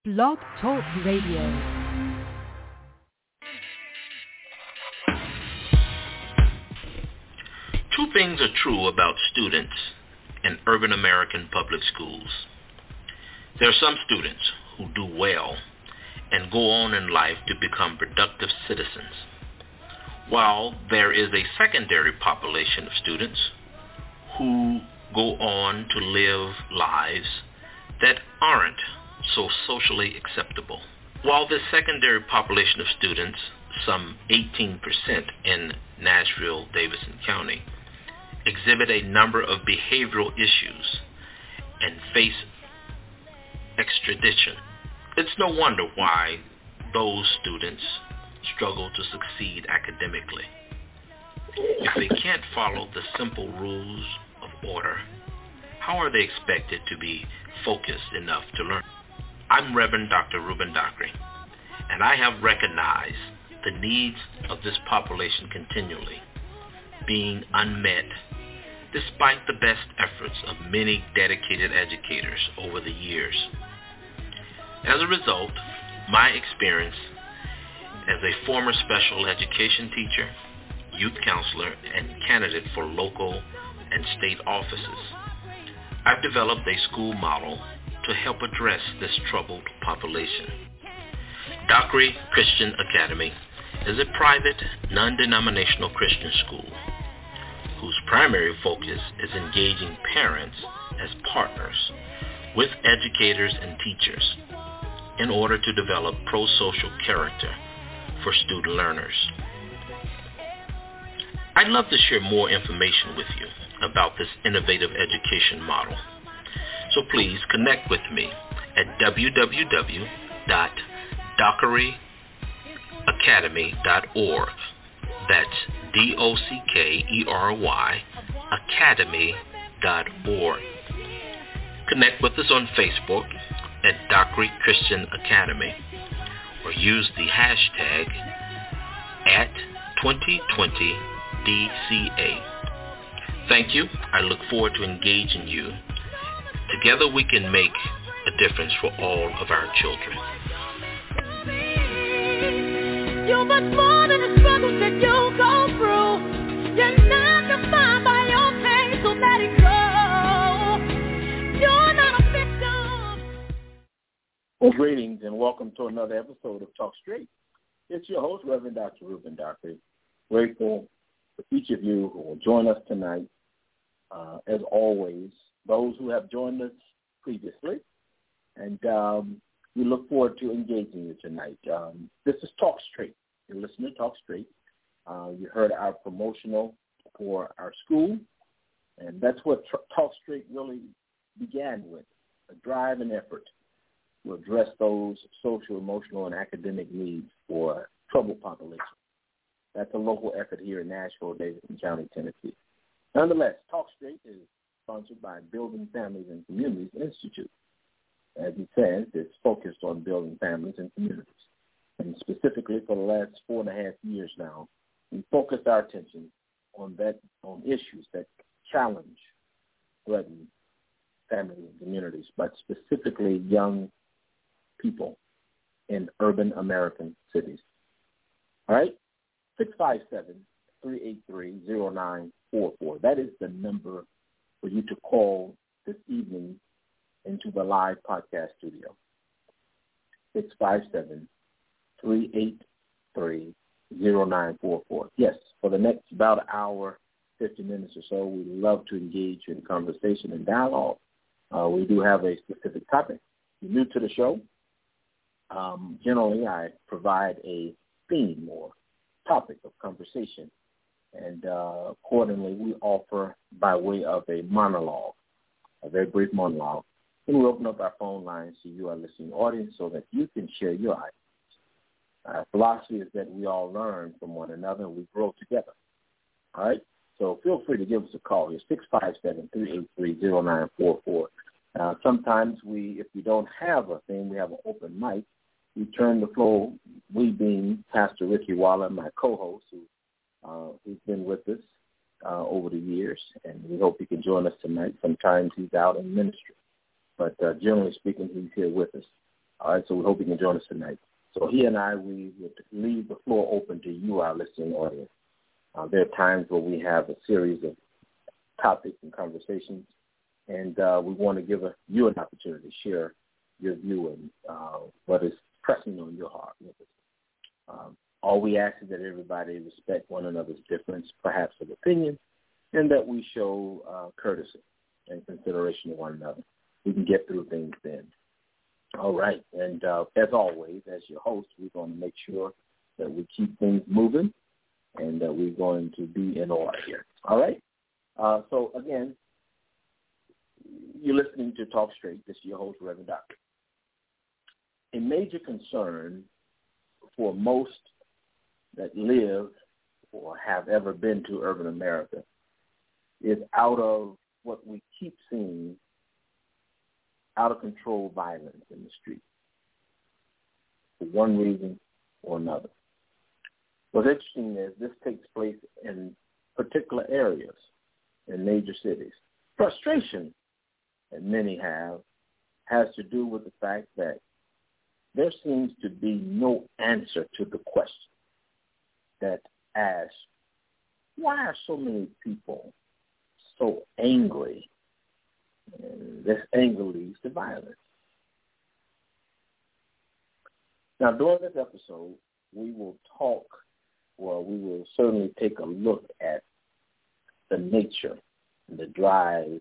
Blog Talk Radio. Two things are true about students in urban American public schools. There are some students who do well and go on in life to become productive citizens, while there is a secondary population of students who go on to live lives that aren't so socially acceptable. While this secondary population of students, some 18% in Nashville-Davidson County, exhibit a number of behavioral issues and face extradition, it's no wonder why those students struggle to succeed academically. If they can't follow the simple rules of order, how are they expected to be focused enough to learn? I'm Reverend Dr. Reuben Dockery, and I have recognized the needs of this population continually being unmet despite the best efforts of many dedicated educators over the years. As a result, my experience as a former special education teacher, youth counselor, and candidate for local and state offices, I've developed a school model to help address this troubled population. Dockery Christian Academy is a private, non-denominational Christian school whose primary focus is engaging parents as partners with educators and teachers in order to develop pro-social character for student learners. I'd love to share more information with you about this innovative education model. So please connect with me at www.dockeryacademy.org. That's DOCKERY academy.org. Connect with us on Facebook at Dockery Christian Academy or use the hashtag at 2020DCA. Thank you. I look forward to engaging you. Together we can make a difference for all of our children. You're much more than the struggles that you go through. You're not defined by your pain, so let it go. You're not a victim. Well, greetings and welcome to another episode of Talk Straight. It's your host, Reverend Dr. Reuben Dockery. Grateful for each of you who will join us tonight. As always, those who have joined us previously, and we look forward to engaging you tonight. This is Talk Straight. You're listening to Talk Straight. You heard our promotional for our school, and that's what Talk Straight really began with, a drive and effort to address those social, emotional, and academic needs for troubled population. That's a local effort here in Nashville, Davidson County, Tennessee. Nonetheless, Talk Straight is sponsored by Building Families and Communities Institute. As it says, it's focused on building families and communities. And specifically for the last 4.5 years now, we focused our attention on issues that challenge, threaten families and communities, but specifically young people in urban American cities. All right? 657-383-0944. That is the number for you to call this evening into the live podcast studio. 657-383-0944. Yes, for the next about an hour, 50 minutes or so, we love to engage in conversation and dialogue. We do have a specific topic. If you're new to the show, generally I provide a theme or topic of conversation, and accordingly we offer by way of a monologue, a very brief monologue. And we open up our phone lines to you, our listening audience, so that you can share your ideas. Our philosophy is that we all learn from one another and we grow together. All right? So feel free to give us a call. It's 657-383-0944. Sometimes if we don't have a thing, we have an open mic. We turn the floor, we being Pastor Ricky Waller, my co-host, who's been with us over the years, and we hope he can join us tonight. Sometimes he's out in ministry, but generally speaking, he's here with us. All right, so we hope you can join us tonight. So he and I, we would leave the floor open to you, our listening audience. There are times where we have a series of topics and conversations, and we want to give you an opportunity to share your view and what is pressing on your heart with us. All we ask is that everybody respect one another's difference, perhaps of opinion, and that we show courtesy and consideration of one another. We can get through things then. All right. And as always, as your host, we're going to make sure that we keep things moving and that we're going to be in order here. All right. So, again, you're listening to Talk Straight. This is your host, Reverend Doctor. A major concern for most that live or have ever been to urban America is out of what we keep seeing, out of control violence in the street for one reason or another. What's interesting is this takes place in particular areas in major cities. Frustration that many have has to do with the fact that there seems to be no answer to the question that asks, why are so many people so angry? And this anger leads to violence. Now, during this episode, we will certainly take a look at the nature and the drive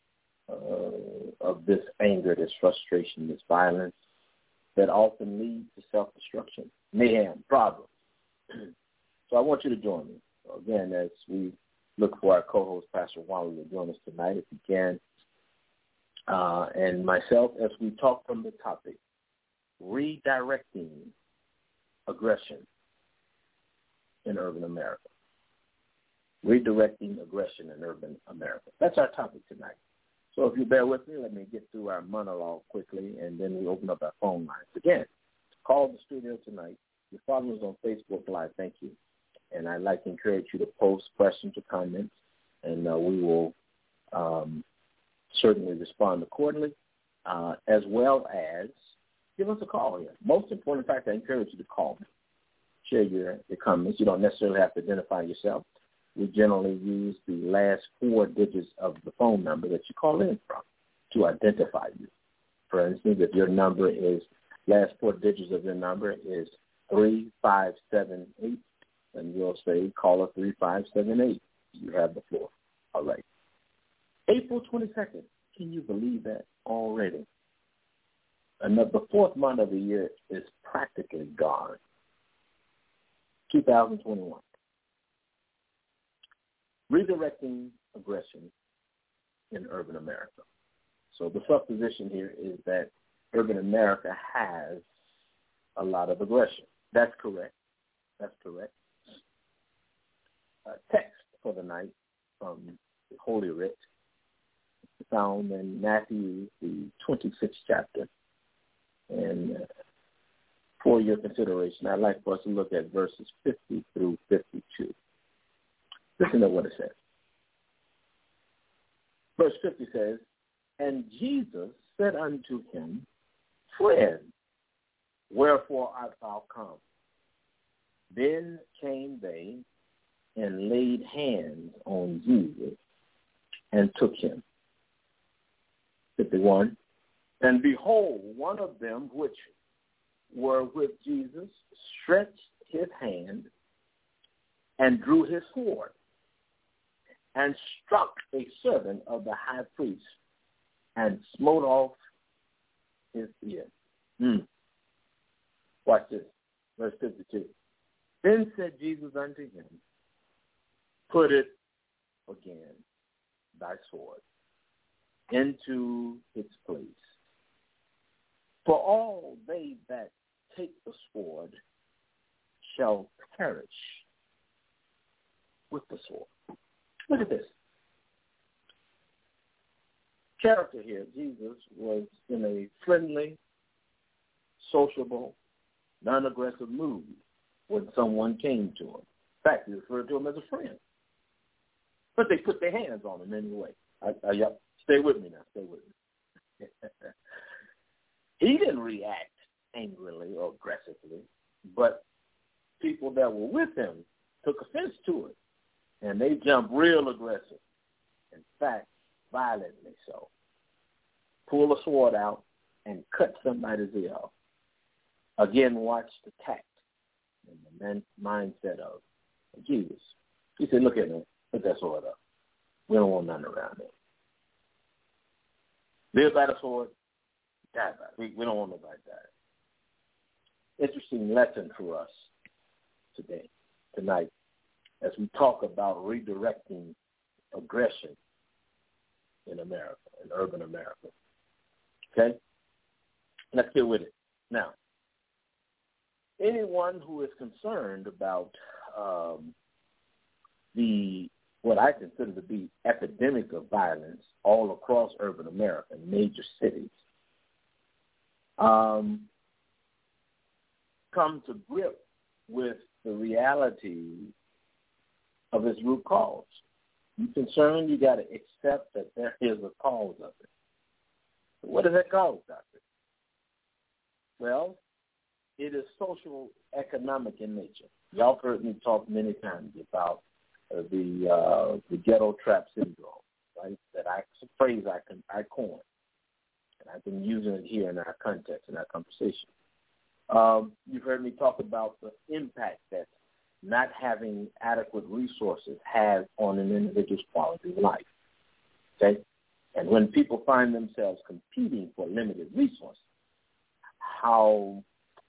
of this anger, this frustration, this violence that often leads to self-destruction, mayhem, problems. So I want you to join me. So again, as we look for our co-host, Pastor Wally, will join us tonight if you can. And myself, as we talk from the topic, redirecting aggression in urban America. Redirecting aggression in urban America. That's our topic tonight. So if you bear with me, let me get through our monologue quickly, and then we open up our phone lines. Again, call the studio tonight. Your followers on Facebook Live, thank you. And I'd like to encourage you to post questions or comments, and we will certainly respond accordingly, as well as give us a call here. Most important fact, I encourage you to call me. Share your comments. You don't necessarily have to identify yourself. We generally use the last 4 digits of the phone number that you call in from to identify you. For instance, if your number is, last 4 digits of your number is 3578, then we'll say caller 3578. You have the floor. All right. April 22nd. Can you believe that already? The 4th month of the year is practically gone. 2021. Redirecting aggression in urban America. So the supposition here is that urban America has a lot of aggression. That's correct. That's correct. Text for the night from the Holy Writ found in Matthew, the 26th chapter. And for your consideration, I'd like for us to look at verses 50 through 52. Listen to what it says. Verse 50 says, and Jesus said unto him, friend, wherefore art thou come? Then came they and laid hands on Jesus and took him. 51. And behold, one of them which were with Jesus stretched his hand and drew his sword and struck a servant of the high priest and smote off his ear. Watch this, verse 52. Then said Jesus unto him, put it again, thy sword, into its place. For all they that take the sword shall perish with the sword. Look at this. Character here, Jesus was in a friendly, sociable, non-aggressive mood when someone came to him. In fact, he referred to him as a friend. But they put their hands on him anyway. Stay with me now. Stay with me. He didn't react angrily or aggressively, but people that were with him took offense to it, and they jumped real aggressive. In fact, violently so. Pull a sword out and cut somebody's ear off. Again, watch the tact and the mindset of Jesus. He said, look at me. Put that sword up. We don't want nothing around it. Live by the sword, die by it. We don't want nobody to die. Interesting lesson for us tonight, as we talk about redirecting aggression in America, in urban America. Okay? Let's get with it. Now, anyone who is concerned about what I consider to be epidemic of violence all across urban America, major cities, come to grip with the reality of its root cause. You're concerned, you got to accept that there is a cause of it. What is that cause, Doctor? Well, it is social economic in nature. Y'all have heard me talk many times about the ghetto trap syndrome, right? It's a phrase I coined, and I've been using it here in our context, in our conversation. You've heard me talk about the impact that not having adequate resources has on an individual's quality of life. Okay? And when people find themselves competing for limited resources, how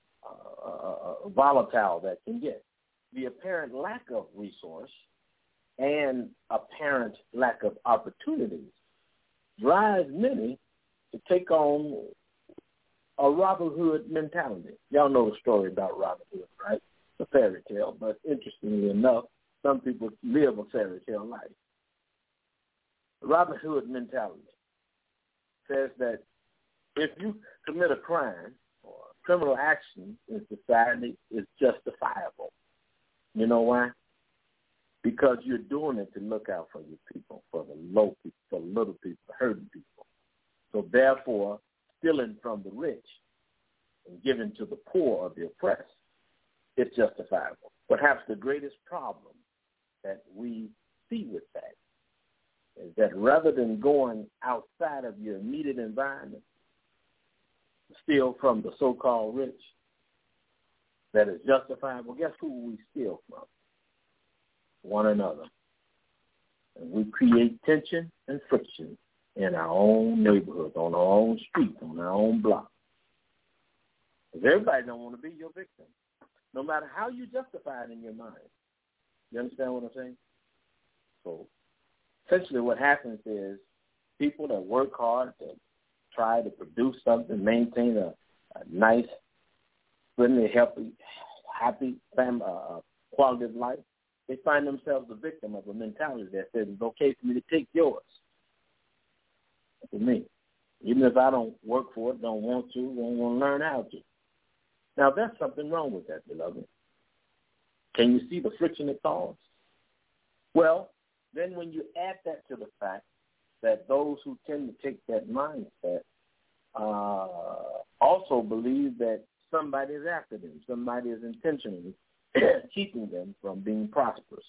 volatile that can get. The apparent lack of resource and apparent lack of opportunities drives many to take on a Robin Hood mentality. Y'all know the story about Robin Hood, right? It's a fairy tale, but interestingly enough, some people live a fairy tale life. The Robin Hood mentality says that if you commit a crime or criminal action in society, is justifiable. You know why? Because you're doing it to look out for your people, for the low people, for the little people, the hurting people. So therefore, stealing from the rich and giving to the poor or the oppressed, it's justifiable. Perhaps the greatest problem that we see with that is that rather than going outside of your immediate environment, steal from the so-called rich, that is justifiable, guess who we steal from? One another. And we create tension and friction in our own neighborhoods, on our own streets, on our own block. Because everybody don't want to be your victim, no matter how you justify it in your mind. You understand what I'm saying? So essentially what happens is people that work hard to try to produce something, maintain a nice, friendly, happy family, quality of life, they find themselves a victim of a mentality that says it's okay for me to take yours. For me. Even if I don't work for it, don't want to learn how to. Now, there's something wrong with that, beloved. Can you see the friction it causes? Well, then when you add that to the fact that those who tend to take that mindset also believe that somebody is after them, somebody is intentionally keeping them from being prosperous,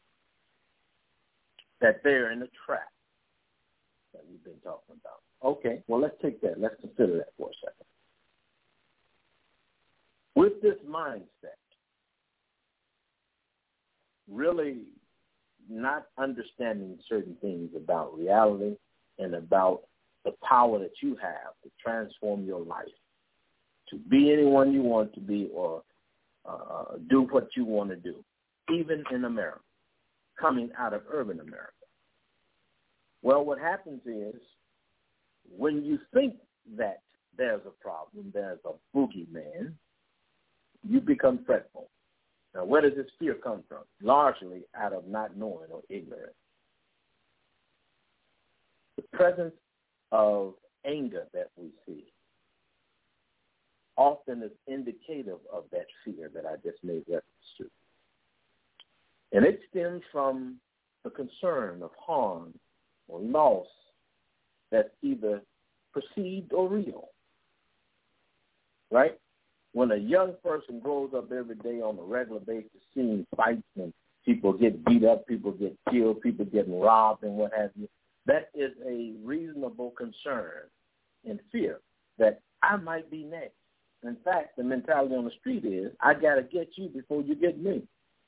that they're in a trap that we've been talking about. Okay, well, let's take that. Let's consider that for a second. With this mindset, really not understanding certain things about reality and about the power that you have to transform your life, to be anyone you want to be or do what you want to do, even in America, coming out of urban America. Well, what happens is when you think that there's a problem, there's a boogeyman, you become fretful. Now, where does this fear come from? Largely out of not knowing or ignorance. The presence of anger that we see often is indicative of that fear that I just made reference to. And it stems from the concern of harm or loss that's either perceived or real, right? when a young person grows up every day on a regular basis seeing fights and people get beat up, people get killed, people getting robbed and what have you, that is a reasonable concern and fear that I might be next. In fact, the mentality on the street is, I got to get you before you get me.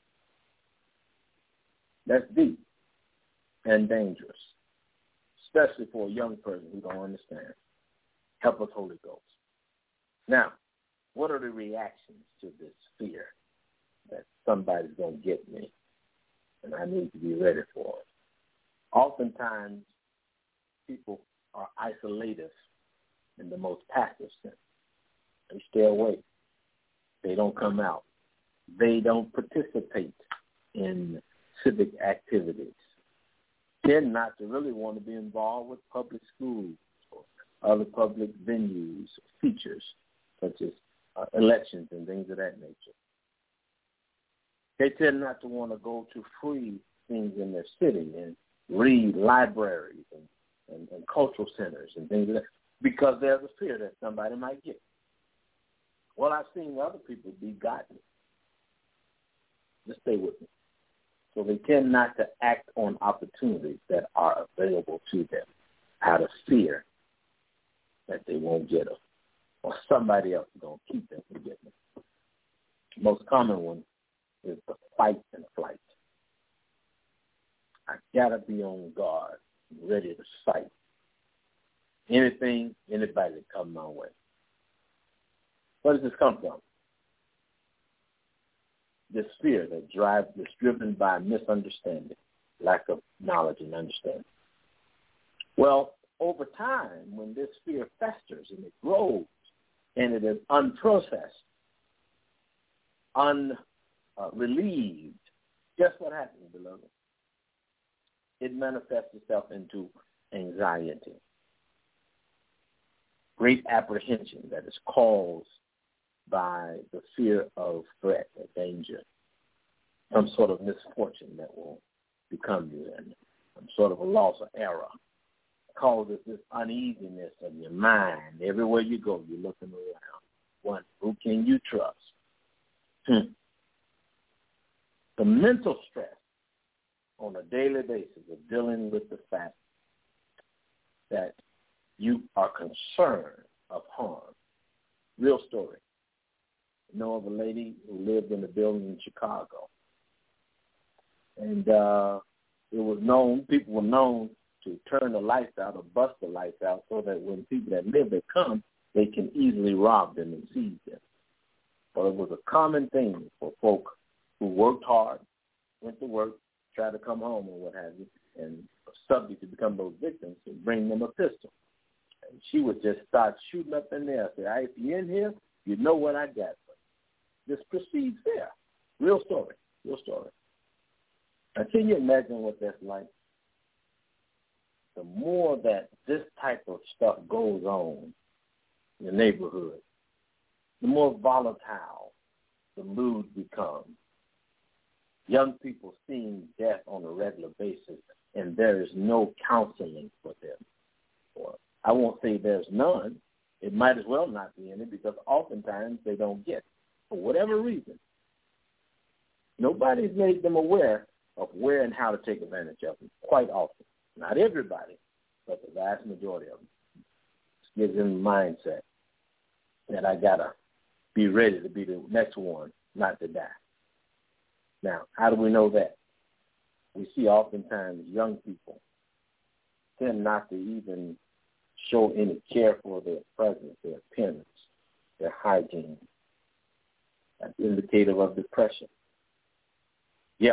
That's deep and dangerous, especially for a young person who don't understand. Help us, Holy Ghost. Now, what are the reactions to this fear that somebody's going to get me and I need to be ready for it? Oftentimes, people are isolative in the most passive sense. They stay away. They don't come out. They don't participate in civic activities. Tend not to really want to be involved with public schools or other public venues, features, such as elections and things of that nature. They tend not to want to go to free things in their city and read libraries and cultural centers and things like that because there's a fear that somebody might get. Well, I've seen other people be gotten. Just stay with me. So they tend not to act on opportunities that are available to them out of fear that they won't get them or somebody else is going to keep them from getting them. The most common one is the fight and flight. I got to be on guard, ready to fight anything, anybody that comes my way. Where does this come from? This fear that's driven by misunderstanding, lack of knowledge and understanding. Well, over time, when this fear festers and it grows and it is unprocessed, unrelieved, guess what happens, beloved? It manifests itself into anxiety, great apprehension that is caused by the fear of threat or danger, some sort of misfortune that will become you, and some sort of a loss or error causes this uneasiness of your mind. Everywhere you go, you're looking around. One, who can you trust? The mental stress on a daily basis of dealing with the fact that you are concerned of harm. Real story. I know of a lady who lived in a building in Chicago. And it was known, people were known to turn the lights out or bust the lights out so that when people that live there come, they can easily rob them and seize them. But it was a common thing for folk who worked hard, went to work, tried to come home or what have you, and were subject to become those victims and bring them a pistol. And she would just start shooting up in there. Say, if you're in here, you know what I got. This proceeds there. Real story. Real story. Now, can you imagine what that's like? The more that this type of stuff goes on in the neighborhood, the more volatile the mood becomes. Young people seeing death on a regular basis, and there is no counseling for them. Or I won't say there's none. It might as well not be any because oftentimes they don't get it. For whatever reason, nobody's made them aware of where and how to take advantage of them quite often. Not everybody, but the vast majority of them. It gives them a mindset that I got to be ready to be the next one, not to die. Now, how do we know that? We see oftentimes young people tend not to even show any care for their presence, their appearance, their hygiene. That's indicative of depression. Yeah.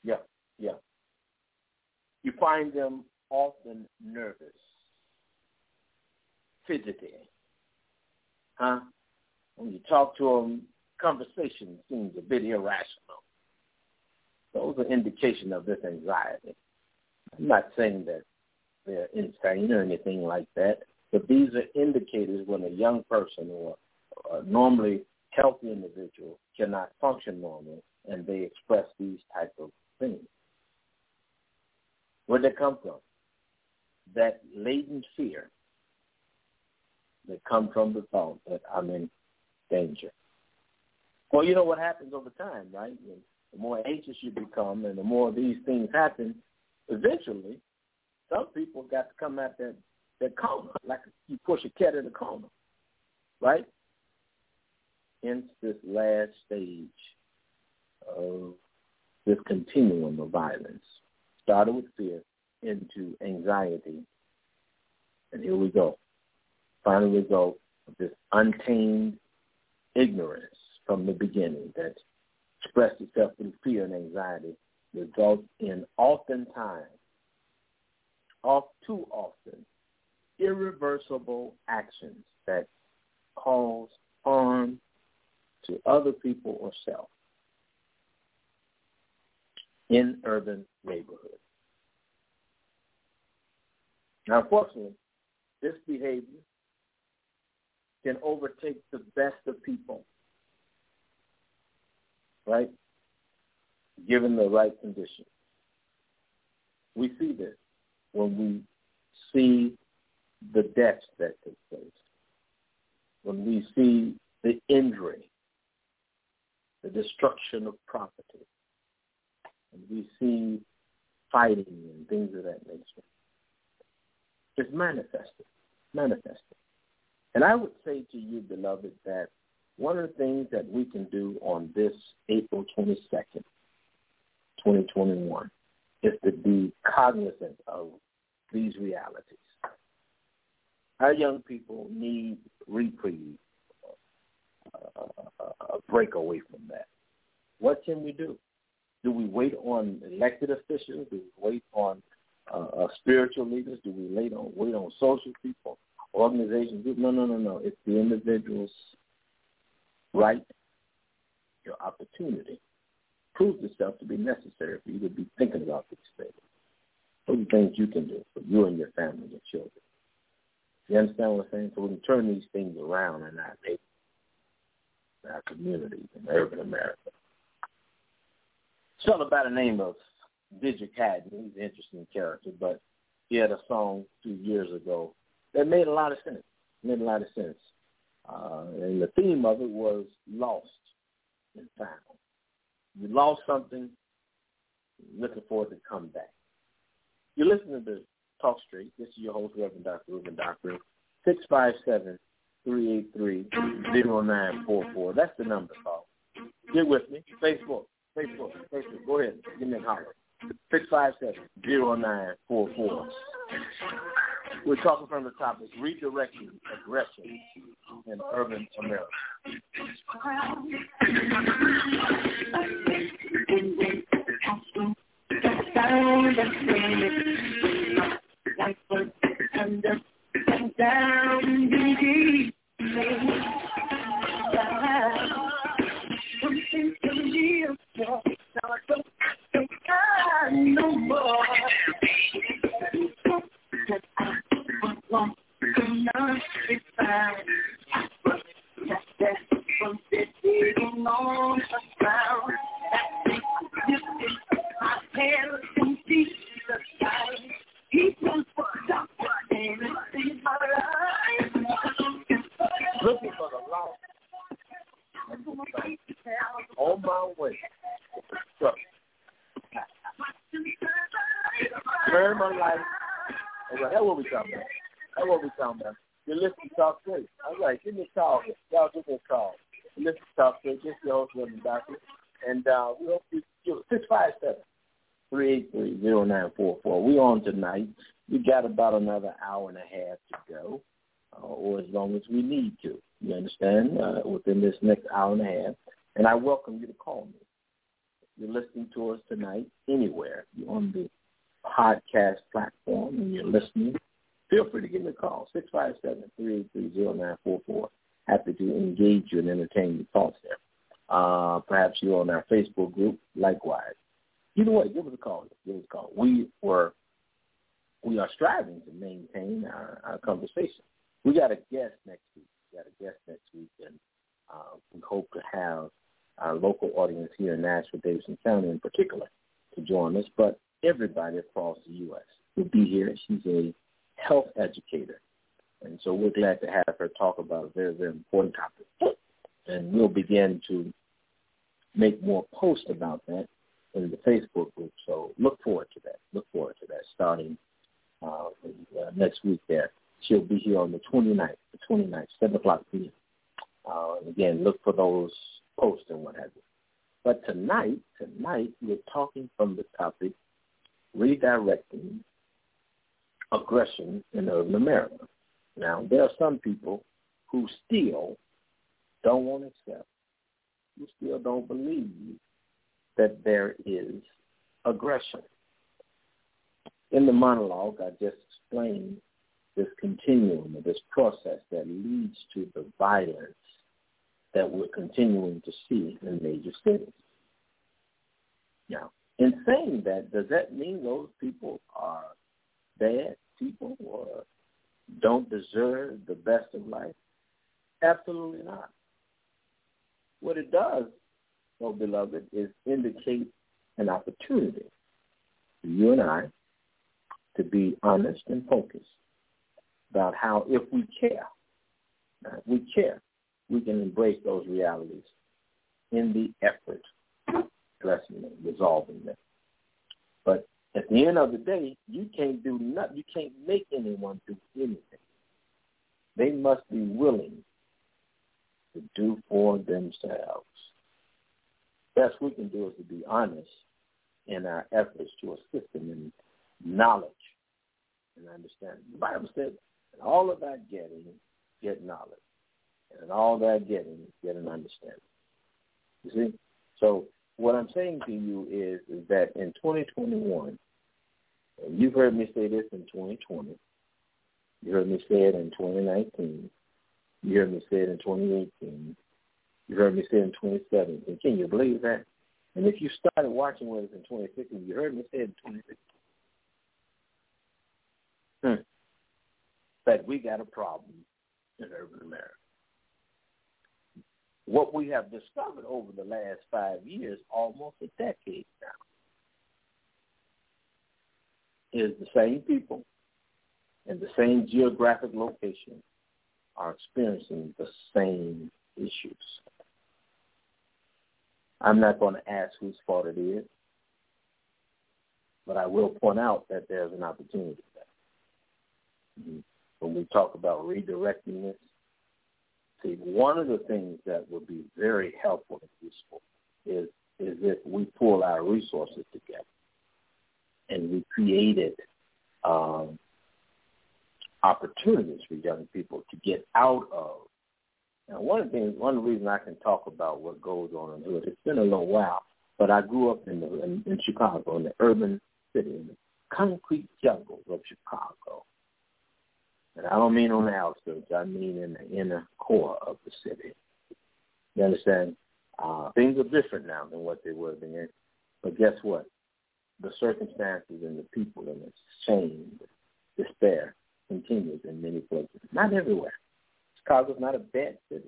You find them often nervous, fidgety. When you talk to them, conversation seems a bit irrational. Those are indication of this anxiety. I'm not saying that they're insane or anything like that, but these are indicators when a young person or a normally healthy individual cannot function normally, and they express these type of things. Where'd they come from? That latent fear that comes from the thought that I'm in danger. Well, you know what happens over time, right? The more anxious you become and the more these things happen, eventually some people got to come at that coma, like you push a cat in a coma, right? Hence this last stage of this continuum of violence. Started with fear into anxiety, and here we go. Final result of this untamed ignorance from the beginning that expressed itself through fear and anxiety results in too often, irreversible actions that cause harm to other people or self in urban neighborhoods. Now, unfortunately, this behavior can overtake the best of people, right, given the right conditions. We see this when we see the deaths that take place, when we see the injury, the destruction of property, and we see fighting and things of that nature. It's manifested. And I would say to you, beloved, that one of the things that we can do on this April 22nd, 2021, is to be cognizant of these realities. Our young people need reprieve, a break away from that. What can we do? Do we wait on elected officials? Do we wait on spiritual leaders? Do we wait on social people, organizations? No. It's the individual's right, your opportunity. Proves itself to be necessary for you to be thinking about these things. Those are things you can do for you and your family and your children. You understand what I'm saying? So we can turn these things around in our neighborhoods, in our communities, in urban America. A fellow by the name of Digit Haddon, he's an interesting character, but he had a song 2 years ago that made a lot of sense. And the theme of it was lost and found. You lost something, looking for it to come back. You're listening to Talk Straight. This is your host, Reverend Dr. Ruben Doctor. 657-383-0944. That's the number, call. Get with me. Facebook. Go ahead. Give me a holler. 657-0944. We're talking from the topic, redirecting aggression in urban America. No more. Looking for the lost. On my way. Turn my life. That's what we talking about. You're listening to Talk Straight. All right, give me a call. Y'all give me a call. You listen to Talk Straight. This is your host, Reverend Doctor. And we hope you 657-383-0944. We on tonight. We got about another hour and a half to go, or as long as we need to. You understand? Within this next hour and a half. And I welcome you to call me. If you're listening to us tonight anywhere, you're on the podcast platform and you're listening, feel free to give me a call, 657-383-0944. Happy to engage you and entertain your thoughts there. Perhaps you're on our Facebook group, likewise. Either way, give us a call. We are striving to maintain our conversation. We got a guest next week. And we hope to have our local audience here in Nashville, Davidson County in particular, to join us. But everybody across the U.S. will be here. She's a health educator. And so we're glad to have her talk about a very, very important topic. And we'll begin to make more posts about that in the Facebook group. So look forward to that. Starting next week there. She'll be here on the 29th, 7 o'clock p.m. Again, look for those posts and what have you. But tonight, we're talking from the topic, redirecting aggression in urban America. Now, there are some people who still don't want to accept, who still don't believe that there is aggression. In the monologue, I just explained this continuum, this process that leads to the violence that we're continuing to see in major cities. Now, in saying that, does that mean those people are bad people or don't deserve the best of life? Absolutely not. What it does, oh beloved, is indicate an opportunity for you and I to be honest and focused about how, if we care, we can embrace those realities in the effort of addressing them, resolving them. But at the end of the day, you can't do nothing. You can't make anyone do anything. They must be willing to do for themselves. Best we can do is to be honest in our efforts to assist them in knowledge and understanding. The Bible says, in all of that getting, get knowledge. And in all that getting, get an understanding. You see? So what I'm saying to you is that in 2021, and you've heard me say this in 2020, you heard me say it in 2019, you heard me say it in 2018, you heard me say it in 2017. Can you believe that? And if you started watching with us in 2016, you heard me say it in 2016. That we got a problem in urban America. What we have discovered over the last 5 years, almost a decade now, is the same people in the same geographic location are experiencing the same issues. I'm not going to ask whose fault it is, but I will point out that there's an opportunity there. When we talk about redirecting this, see, one of the things that would be very helpful and useful is if we pull our resources together and we created opportunities for young people to get out of. Now, one of the reasons I can talk about what goes on in the hood, it's been a little while, but I grew up in Chicago, in the urban city, in the concrete jungles of Chicago. And I don't mean on the outskirts. I mean in the inner core of the city. You understand? Things are different now than what they were then. But guess what? The circumstances and the people and the shame, the despair continues in many places. Not everywhere. Chicago's not a bad city.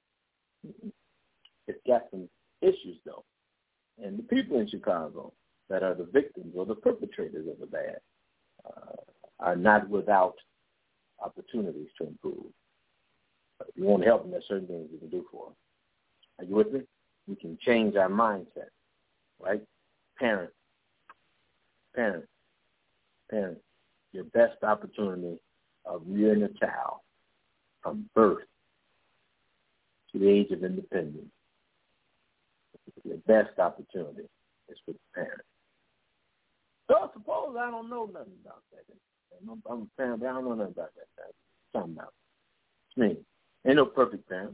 It's got some issues, though. And the people in Chicago that are the victims or the perpetrators of the bad are not without opportunities to improve. But if you want to help them, there's certain things we can do for them. Are you with me? We can change our mindset, right? Parents, your best opportunity of rearing a child from birth to the age of independence, your best opportunity is with the parents. So I suppose I don't know nothing about that. I'm a parent, but I don't know nothing about that. That's something about it. It's me. Ain't no perfect parent.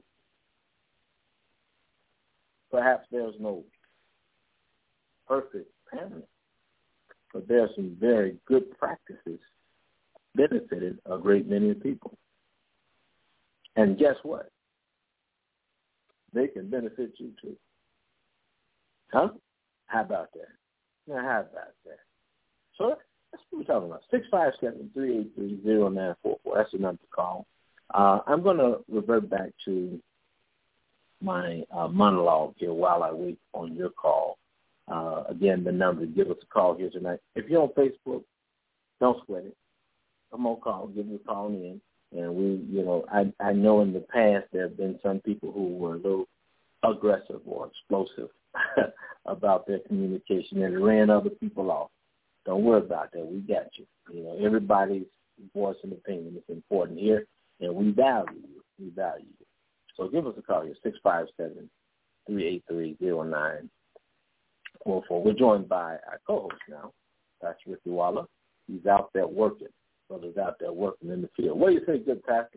Perhaps there's no perfect parent, but there are some very good practices benefited a great many people. And guess what? They can benefit you too. Huh? How about that? Now, how about that? So that's what we're talking about. 657-383-0944. That's the number to call. I'm going to revert back to my monologue here while I wait on your call. Again, the number, give us a call here tonight. If you're on Facebook, don't sweat it. Come on, call. Give me a call in. And I know in the past there have been some people who were a little aggressive or explosive. about their communication and ran other people off. Don't worry about that. We got you. You know, everybody's voice and opinion is important here, and we value you. We value you. So give us a call here, 657-383-0944. We're joined by our co-host now, Pastor Ricky Waller. He's out there working. Brother's out there working in the field. What do you think, good pastor?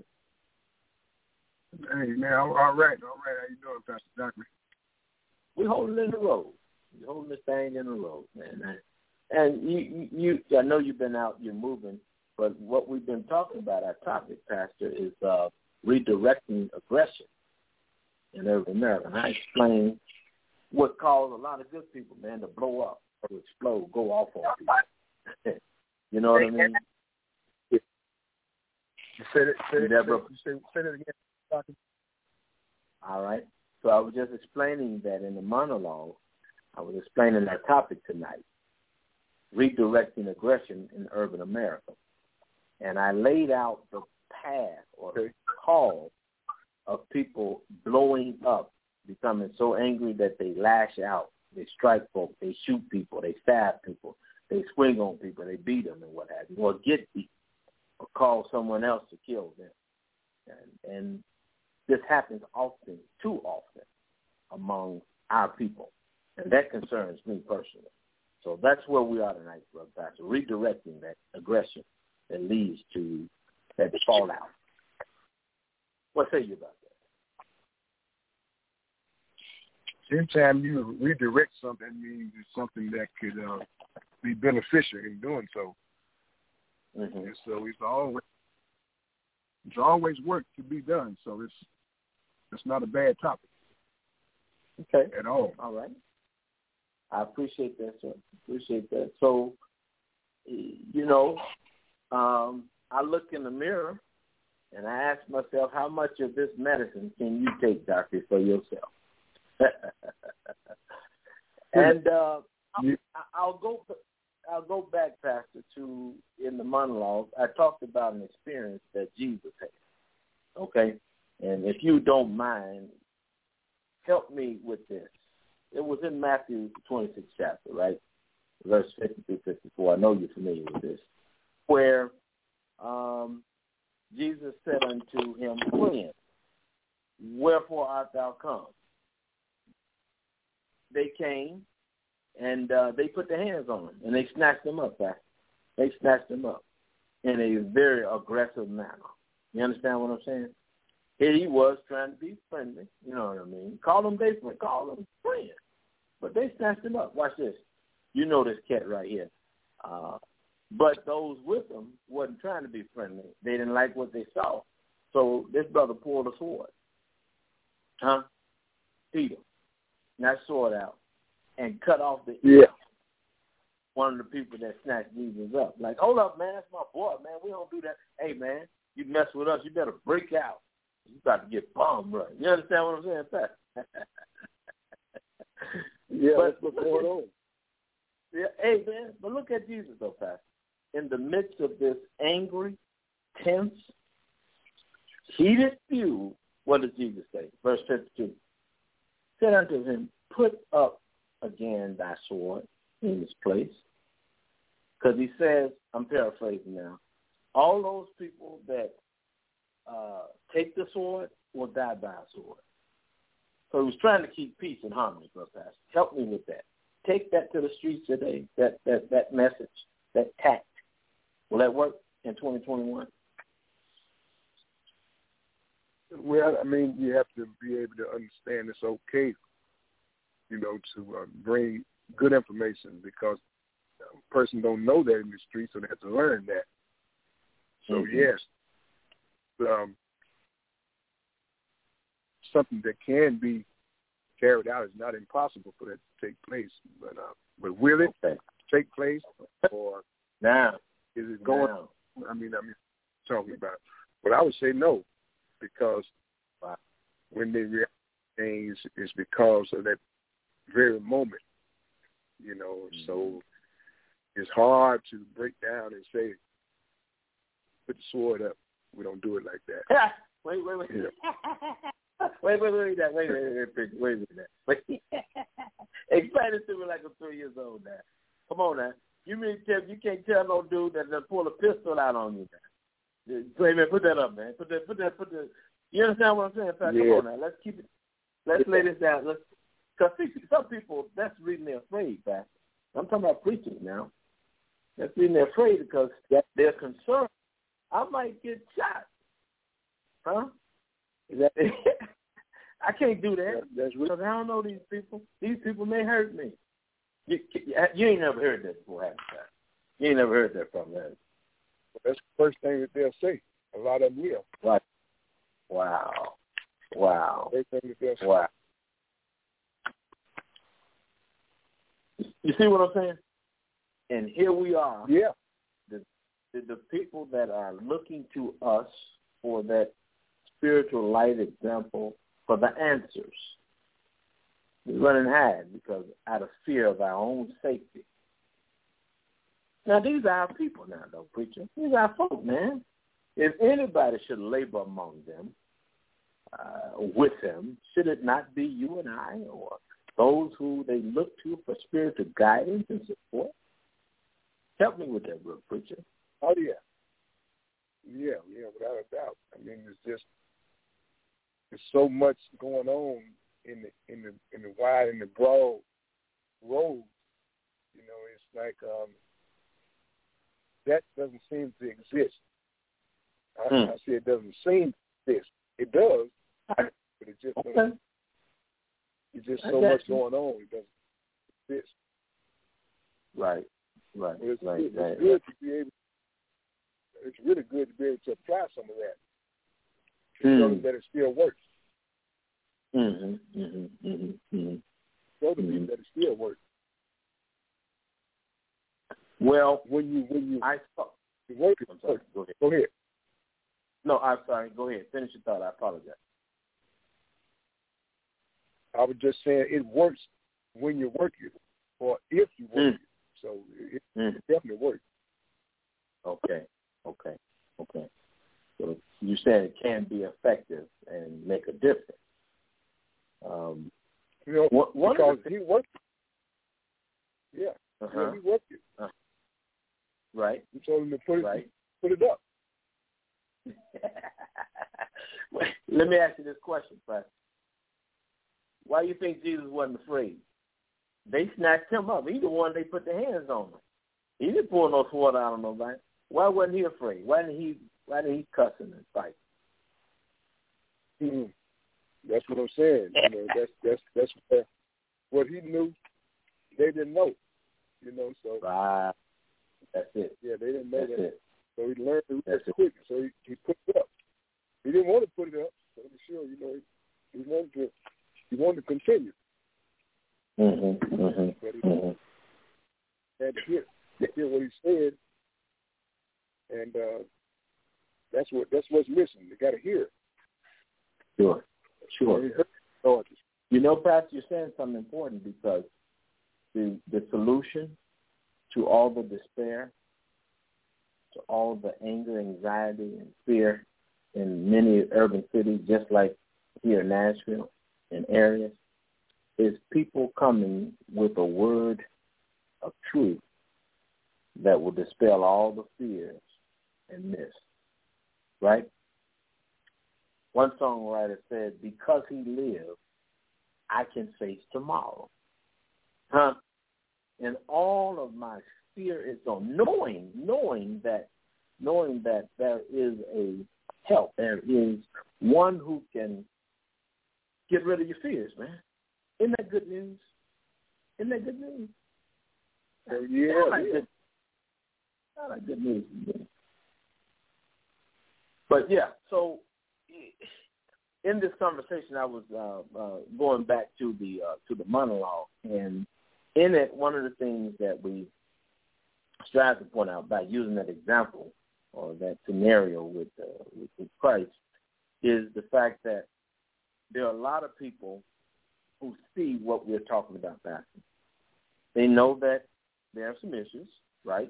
Hey, man, all right. How you doing, Pastor Doctor? We're holding in the road. We're holding this thing in the road, man. And you, I know you've been out, you're moving, but what we've been talking about, our topic, Pastor, is redirecting aggression in urban America. And I explained what caused a lot of good people, man, to blow up or to explode, go off on people. You know what I mean? You said it again. All right. So I was just explaining that in the monologue. I was explaining our topic tonight, redirecting aggression in urban America. And I laid out the path or the cause of people blowing up, becoming so angry that they lash out, they strike folks, they shoot people, they stab people, they swing on people, they beat them and what have you, or get beat, or call someone else to kill them. And this happens often, too often, among our people. And that concerns me personally. So that's where we are tonight, Brother Pastor, redirecting that aggression that leads to that fallout. What say you about that? Anytime you redirect something, it means it's something that could be beneficial in doing so. Mm-hmm. And so it's always work to be done. So it's not a bad topic. Okay. At all. All right. I appreciate that, sir. Appreciate that. So, I look in the mirror and I ask myself, how much of this medicine can you take, doctor, for yourself? And I'll go back, Pastor, to in the monologue. I talked about an experience that Jesus had. Okay, and if you don't mind, help me with this. It was in Matthew 26th chapter, right, verse 50 through 54. I know you're familiar with this, where Jesus said unto him, "Friend, wherefore art thou come?" They came, and they put their hands on him, and they snatched him up, Pastor. They snatched him up in a very aggressive manner. You understand what I'm saying? Here he was trying to be friendly, you know what I mean? Call them friend. But they snatched him up. Watch this. You know this cat right here. But those with him wasn't trying to be friendly. They didn't like what they saw. So this brother pulled a sword. Peter. That sword out and cut off the ear. One of the people that snatched Jesus up. Like, hold up, man, that's my boy, man. We don't do that. Hey, man, you mess with us, you better break out. You got to get bombed, right? You understand what I'm saying, Pat? That's what's going on. Yeah, hey, man, but look at Jesus, though, Pastor. In the midst of this angry, tense, heated feud, what does Jesus say? Verse 52. Said unto him, put up again thy sword in its place. Because he says, I'm paraphrasing now, all those people that take the sword will die by a sword. So he was trying to keep peace and harmony, Brother Pastor. Help me with that. Take that to the streets today, that message, that tact. Will that work in 2021? Well, I mean, you have to be able to understand it's okay, to bring good information, because a person don't know that in the street, so they have to learn that. So, yes, something that can be carried out is not impossible for that to take place. But will it take place, or now is it going? Now. I mean, talking about. But I would say no, because when they react to things, it's because of that very moment. So it's hard to break down and say, put the sword up. We don't do it like that. Wait. Yeah. Wait a minute. Explain it to me like I'm 3 years old now. Come on now. You can't tell no dude that they pull a pistol out on you now. Hey, man, put that up, man. Put the. You understand what I'm saying, Pat? Yeah. Come on now. Let's keep it. Let's lay this down. Because some people, that's the reason they're afraid, Pat. I'm talking about preachers now. That's the reason they're afraid because they're concerned. I might get shot. Huh? I can't do that because I don't know these people. These people may hurt me. You ain't never heard that before, have you? You ain't never heard that from them. That's the first thing that they'll say. A lot of them will. Right. Wow. First thing that they'll say. Wow. You see what I'm saying? And here we are. Yeah. The people that are looking to us for that spiritual light example for the answers. We're running hide because out of fear of our own safety. Now, these are our people now, though, preacher. These are our folk, man. If anybody should labor among them, with them, should it not be you and I or those who they look to for spiritual guidance and support? Help me with that, real preacher. Oh, yeah. Yeah, without a doubt. I mean, there's so much going on in the wide and the broad road. You know, it's like that doesn't seem to exist. I say it doesn't seem to exist. It does, but it just doesn't. It's just so much going on. It doesn't exist. Right. It's good to be able. It's really good to be able to apply some of that. Show them that it still works. Show them that it still works. Well, when you I saw. Work it. Go ahead. No, I'm sorry. Go ahead. Finish your thought. I apologize. I was just saying it works when you work it, or if you work it. So it definitely works. Okay. So you said it can be effective and make a difference. Because he worked it. Yeah. Uh-huh. He worked it. Right. He told him to put it up. Let me ask you this question, Pastor. Why do you think Jesus wasn't afraid? They snatched him up. He's the one they put their hands on him. He didn't pull no sword out on nobody. Why wasn't he afraid? Why didn't he cussing and fight? That's what I'm saying. You know, that's what he knew. They didn't know. You know, so right. That's it. Yeah, they didn't know that. It. So he learned to react quick. So he put it up. He didn't want to put it up. So for sure, you know, he wanted to continue. But he had to hear what he said, and that's what's missing. They got to hear it. Sure. So you know, Pastor, you're saying something important because the solution to all the despair, to all the anger, anxiety, and fear in many urban cities, just like here in Nashville and areas, is people coming with a word of truth that will dispel all the fears and myths, right? One songwriter said, because he lived, I can face tomorrow. And all of my fear is gone, knowing that there is a help, there is one who can get rid of your fears, man. Isn't that good news? Yeah. Not good news. But yeah, so in this conversation, I was going back to the monologue, and in it, one of the things that we strive to point out by using that example or that scenario with Christ is the fact that there are a lot of people who see what we're talking about, Pastor. They know that there are some issues, right?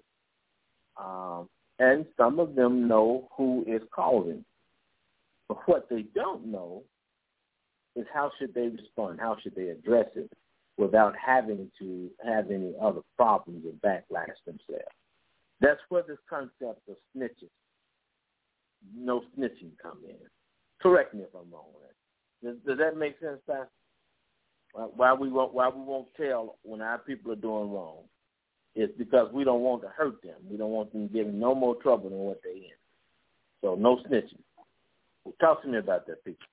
And some of them know who is causing. But what they don't know is how should they respond, how should they address it, without having to have any other problems or backlash themselves. That's where this concept of snitching, no snitching, come in. Correct me if I'm wrong with that. Does that make sense, Pastor? Why we won't tell when our people are doing wrong? It's because we don't want to hurt them. We don't want them getting no more trouble than what they're in. So no snitching. Talk to me about that, Pete.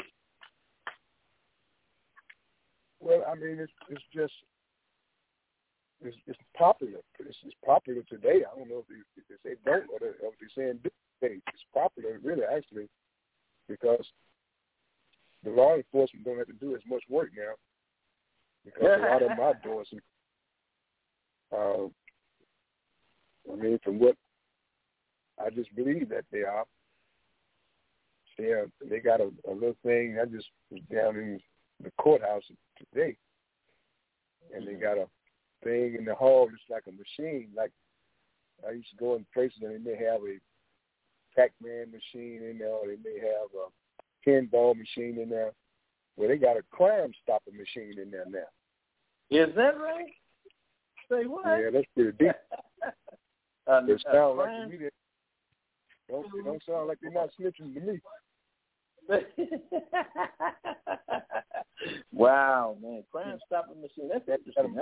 Well, I mean, it's just it's popular. It's popular today. I don't know if they say don't or if they're saying this day. It's popular, really, actually, because the law enforcement don't have to do as much work now because a lot of them are doing some. I mean, from what I just believe that they are. They got a little thing. I just was down in the courthouse today, and they got a thing in the hall just like a machine. Like I used to go in places and they may have a Pac-Man machine in there, or they may have a pinball machine in there. Well, they got a Crime Stopper machine in there now. Is that right? Say what? Yeah, that's pretty deep. It sounds like to me it don't sound like they're not snitching to me. Wow, man. Crime Stopper machine. That's interesting.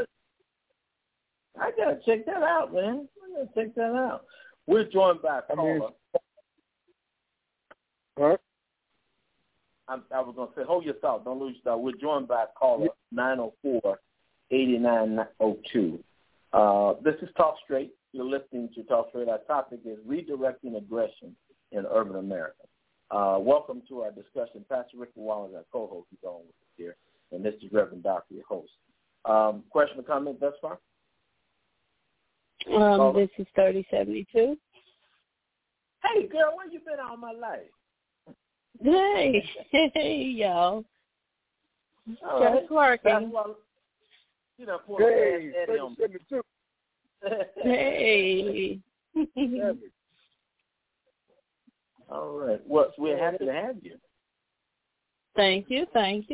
I got to check that out, man. I got to check that out. We're joined by a caller. Huh? I was going to say, hold your thought. Don't lose your thought. We're joined by a caller, 904-8902. This is Talk Straight. You're listening to Talk Straight. Our topic is redirecting aggression in urban America. Welcome to our discussion. Pastor Rick Wallace, our co-host, is on with us here, and this is Reverend Doctor, your host. Question or comment thus far? This is 3072. Hey, girl, where you been all my life? Hey, y'all. Just working. You know, hey, 3072. Hey. All right. Well, we're happy to have you. Thank you.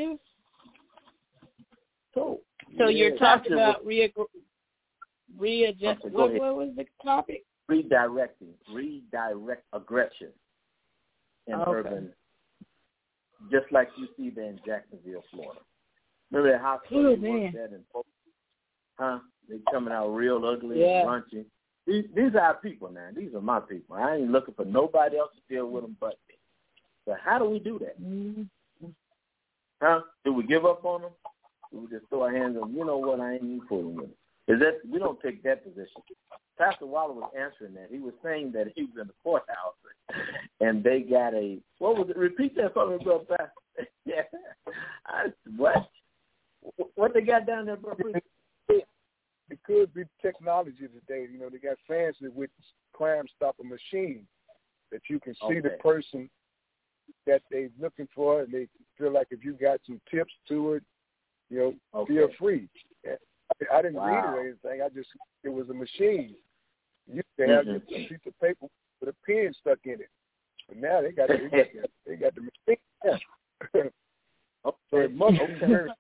So you're talking about readjust. What was the topic? Redirect aggression in urban, just like you see there in Jacksonville, Florida. Remember that hospital you worked at in Florida? Huh? They coming out real ugly and raunchy. These are our people now. These are my people. I ain't looking for nobody else to deal with them but me. So how do we do that? Mm-hmm. Huh? Do we give up on them? Do we just throw our hands on, you know what, I ain't even fooling with them? Is that, we don't take that position. Pastor Waller was answering that. He was saying that he was in the courthouse and they got a, what was it? Repeat that for me, bro, Pastor. Yeah. What? What they got down there, bro? It could be technology today. You know, they got fancy with Crime Stopper machine that you can see the person that they're looking for, and they feel like if you got some tips to it, you know, feel free. I didn't read it or anything. It was a machine. You used to have just a piece of paper with a pen stuck in it. But now they got the machine. Yeah. So it must be very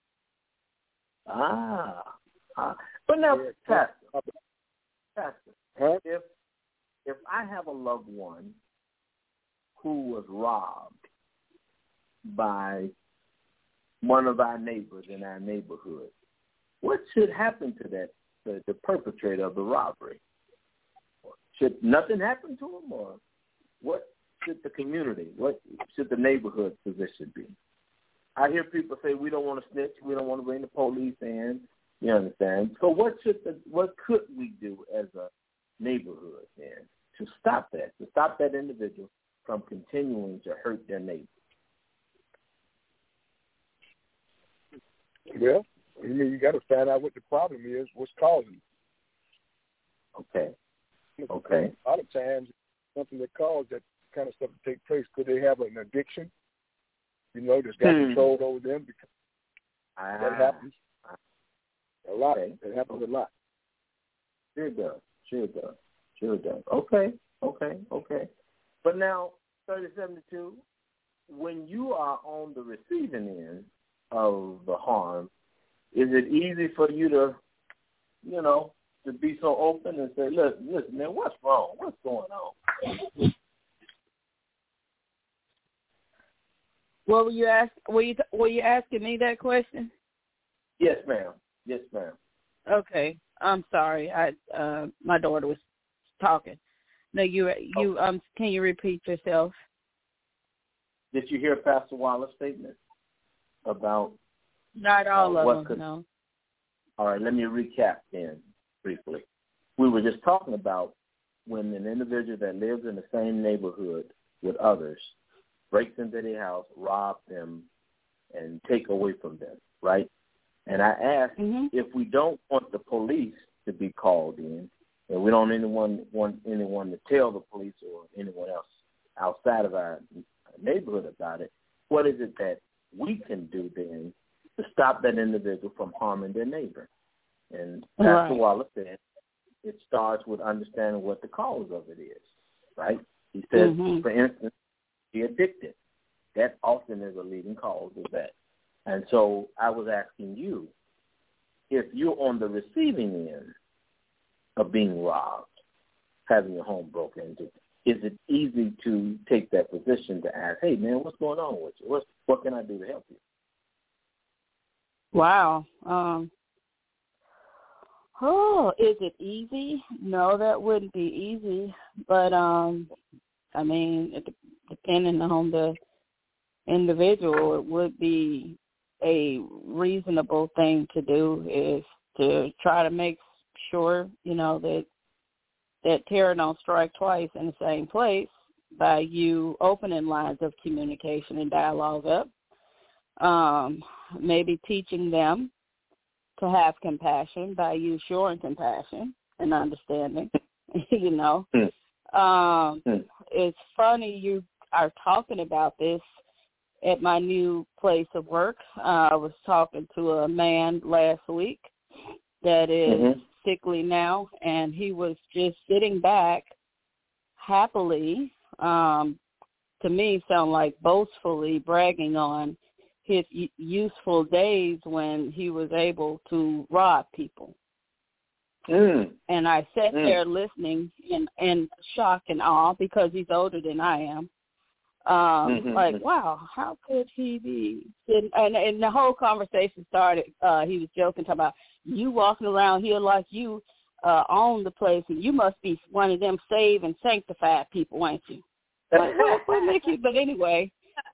popular. But now, Pastor, huh? if I have a loved one who was robbed by one of our neighbors in our neighborhood, what should happen to that, the perpetrator of the robbery? Should nothing happen to him, or what should the community, what should the neighborhood position be? I hear people say we don't want to snitch, we don't want to bring the police in. You understand? So what could we do as a neighborhood then to stop that individual from continuing to hurt their neighbor? Well, I mean, you got to find out what the problem is, what's causing it. Okay. A lot of times, something that caused that kind of stuff to take place. Could they have an addiction? You know, that's got control over them? Because that happens. A lot. It happens a lot. Sure does. Okay. But now, 3072, when you are on the receiving end of the harm, Is it easy for you to, to be so open and say, look, listen, man, what's wrong? What's going on? What were you were you asking me that question? Yes, ma'am. Yes, ma'am. Okay. I'm sorry. My daughter was talking. No, can you repeat yourself? Did you hear Pastor Wallace's statement about? Not all of them, no. All right, let me recap then briefly. We were just talking about when an individual that lives in the same neighborhood with others breaks into their house, robs them, and take away from them, right? And I asked if we don't want the police to be called in, and we don't want anyone to tell the police or anyone else outside of our neighborhood about it, what is it that we can do then to stop that individual from harming their neighbor? And Pastor Wallace said it starts with understanding what the cause of it is, right? He said, for instance, be addicted. That often is a leading cause of that. And so I was asking you, if you're on the receiving end of being robbed, having your home broken into, is it easy to take that position to ask, hey, man, what's going on with you? What can I do to help you? Wow. Is it easy? No, that wouldn't be easy. But, depending on the individual, it would be a reasonable thing to do is to try to make sure, that terror don't strike twice in the same place by you opening lines of communication and dialogue up. Maybe teaching them to have compassion by you showing compassion and understanding, It's funny you are talking about this at my new place of work. I was talking to a man last week that is sickly now, and he was just sitting back happily, to me sound like boastfully bragging on his useful days when he was able to rob people. And I sat there listening in shock and awe because he's older than I am. Like, wow, how could he be sitting? And the whole conversation started, he was joking, talking about, you walking around here like you own the place, and you must be one of them saved and sanctified people, ain't you? Like, what make you? But anyway,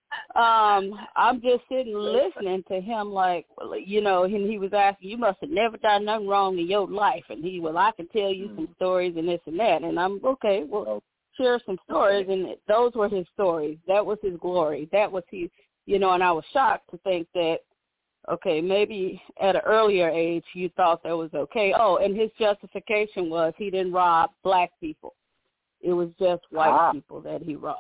I'm just sitting listening to him like, and he was asking, you must have never done nothing wrong in your life. And I can tell you some stories and this and that. And I'm, okay, well, share some stories. And those were his stories. That was his glory. That was and I was shocked to think that, okay, maybe at an earlier age you thought that was okay. Oh, and his justification was he didn't rob black people. It was just white people that he robbed.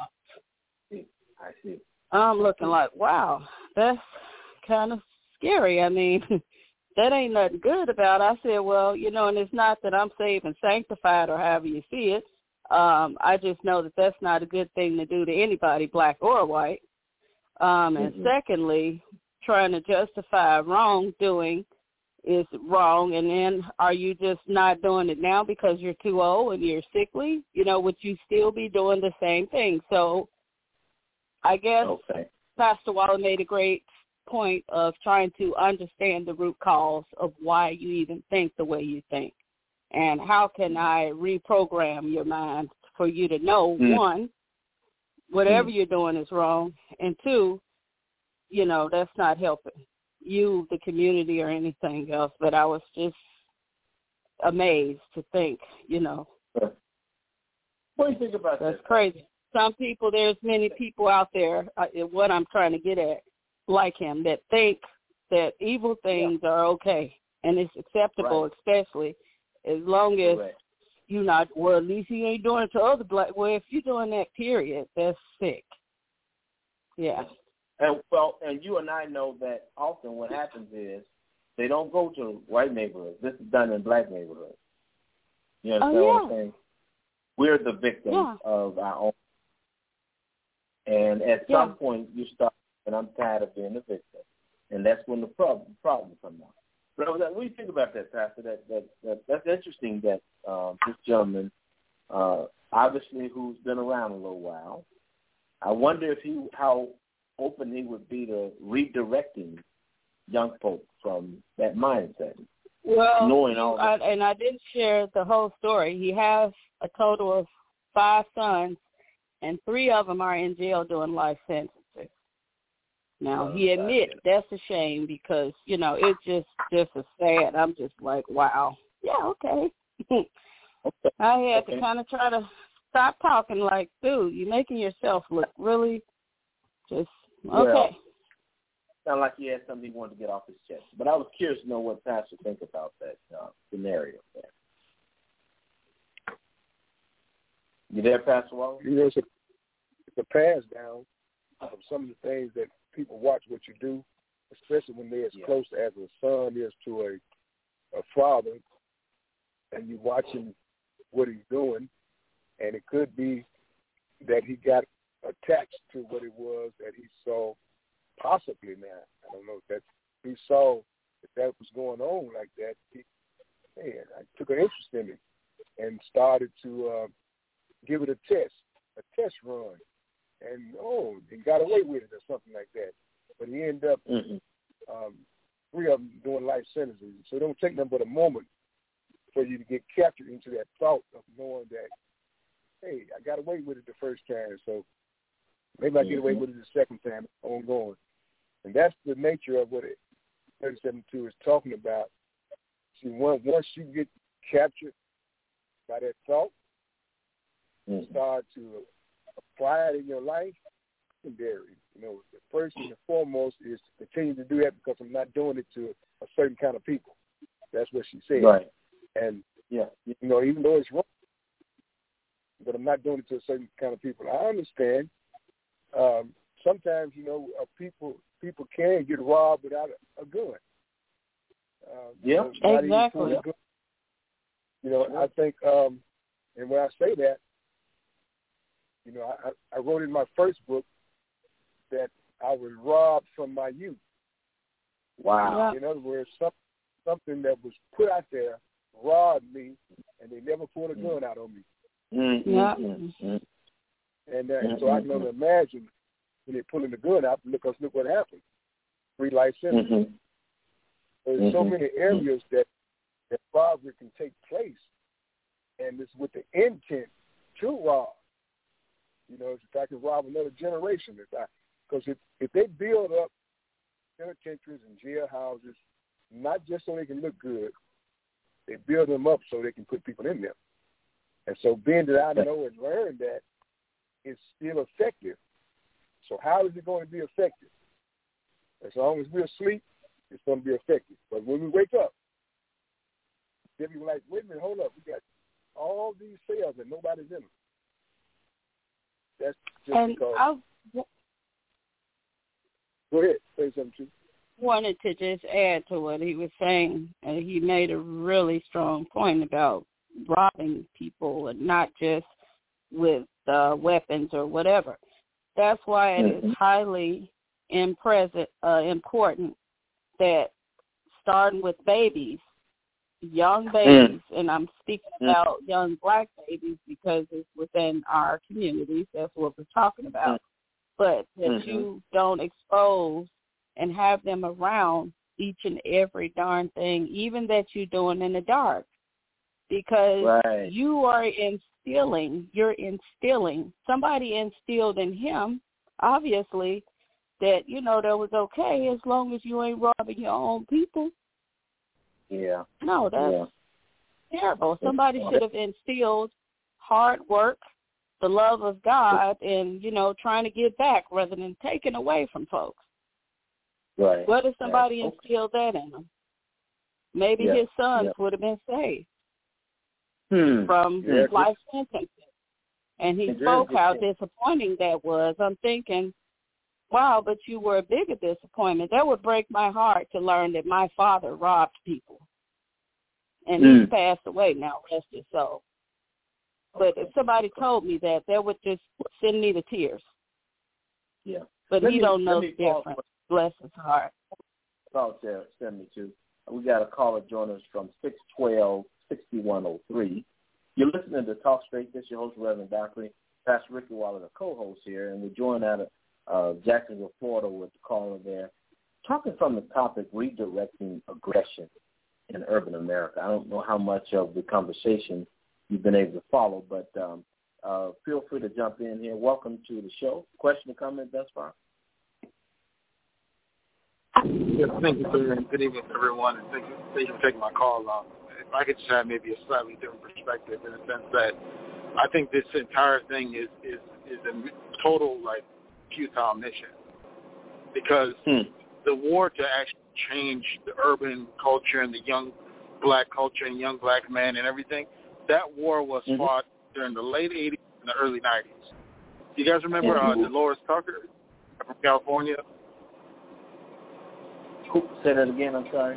I see. I'm looking like, wow, that's kind of scary. I mean, that ain't nothing good about it. I said, well, and it's not that I'm saved and sanctified or however you see it. I just know that that's not a good thing to do to anybody, black or white. And secondly, trying to justify wrongdoing is wrong. And then are you just not doing it now because you're too old and you're sickly? Would you still be doing the same thing? So I guess Pastor Waller made a great point of trying to understand the root cause of why you even think the way you think. And how can I reprogram your mind for you to know, one, whatever you're doing is wrong, and two, that's not helping you, the community, or anything else. But I was just amazed to think, What do you think about that? That's crazy. Some people, there's many people out there, what I'm trying to get at, like him, that think that evil things are okay and it's acceptable, especially as long as you're not, well, at least he ain't doing it to other black. Well, if you're doing that, period, that's sick. Yeah. And you and I know that often what happens is they don't go to white neighborhoods. This is done in black neighborhoods. You understand what I'm saying? We're the victims of our own. And at some point you start, and I'm tired of being the victim. And that's when the problem comes out. But what do you think about that, Pastor? That's interesting that this gentleman, obviously who's been around a little while, I wonder if how open he would be to redirecting young folk from that mindset. Well, knowing all that. And I didn't share the whole story. He has a total of 5 sons, and 3 of them are in jail doing life sentences. Now, he admits that's a shame because, it's just a sad. I'm just like, wow. Yeah, okay. I had to kind of try to stop talking like, dude, you're making yourself look really just, okay. Well, sound like he had something he wanted to get off his chest. But I was curious to know what Pastor think about that scenario there. You there, Pastor Wallace? It's a pass down of some of the things that people watch what you do, especially when they're as close as a son is to a father, and you watching what he's doing, and it could be that he got attached to what it was that he saw possibly now. I don't know if he saw that was going on like that. I took an interest in it and started to give it a test run. And, he got away with it or something like that. But he ended up, 3 of them doing life sentences. So it don't take nothing but a moment for you to get captured into that thought of knowing that, hey, I got away with it the first time, so maybe I get away with it the second time ongoing. And that's the nature of what 37.2 is talking about. See, once you get captured by that thought, you start to apply it in your life, secondary. The first and the foremost is to continue to do that because I'm not doing it to a certain kind of people. That's what she said. Right. And, even though it's wrong, but I'm not doing it to a certain kind of people. I understand. Sometimes, people can get robbed without a gun. Exactly. I think, and when I say that, I wrote in my first book that I was robbed from my youth. Wow. In other words, something that was put out there robbed me, and they never pulled a gun out on me. And so I can only imagine when they're pulling the gun out, look what happened. 3 life sentences. There's so many areas that robbery can take place, and it's with the intent to rob. If I can rob another generation, because if they build up penitentiaries and jailhouses, not just so they can look good, they build them up so they can put people in them. And so being that I know and learned that it's still effective. So how is it going to be effective? As long as we're asleep, it's going to be effective. But when we wake up, then we're like, wait a minute, hold up. We got all these cells and nobody's in them. That's just because. Go ahead. Say something, too. Wanted to just add to what he was saying. He made a really strong point about robbing people and not just with weapons or whatever. That's why it is highly important that starting with babies, young babies, and I'm speaking about young black babies because it's within our communities. That's what we're talking about. But that you don't expose and have them around each and every darn thing, even that you're doing in the dark. Because you're instilling, somebody instilled in him, obviously, that, that was okay as long as you ain't robbing your own people. Yeah. No, that's terrible. Somebody should have instilled hard work, the love of God, and, trying to give back rather than taking away from folks. Right. What if somebody instilled that in him? Maybe his sons would have been saved from life sentences. And he spoke how disappointing that was. I'm thinking, wow, but you were a bigger disappointment. That would break my heart to learn that my father robbed people. And he's passed away now, rest his soul. But if somebody told me that would just send me to tears. Yeah. But he don't know the difference. Bless his heart. About 72. We got a caller joining us from 612-6103. You're listening to Talk Straight. This is your host, Reverend Dockery. Pastor Ricky Waller, the co-host here, and we're joined out of Jacksonville, Florida with the caller there, talking from the topic, redirecting aggression in urban America. I don't know how much of the conversation you've been able to follow, but feel free to jump in here. Welcome to the show. Question or comment thus far? Yes, thank you, sir, and good evening, everyone, and thank you for taking my call. If I could just have maybe a slightly different perspective in the sense that I think this entire thing is a total, futile mission, because the war to actually change the urban culture and the young black culture and young black men and everything, that war was fought during the late 80s and the early 90s. Do you guys remember Dolores Tucker from California? Say that again, I'm sorry.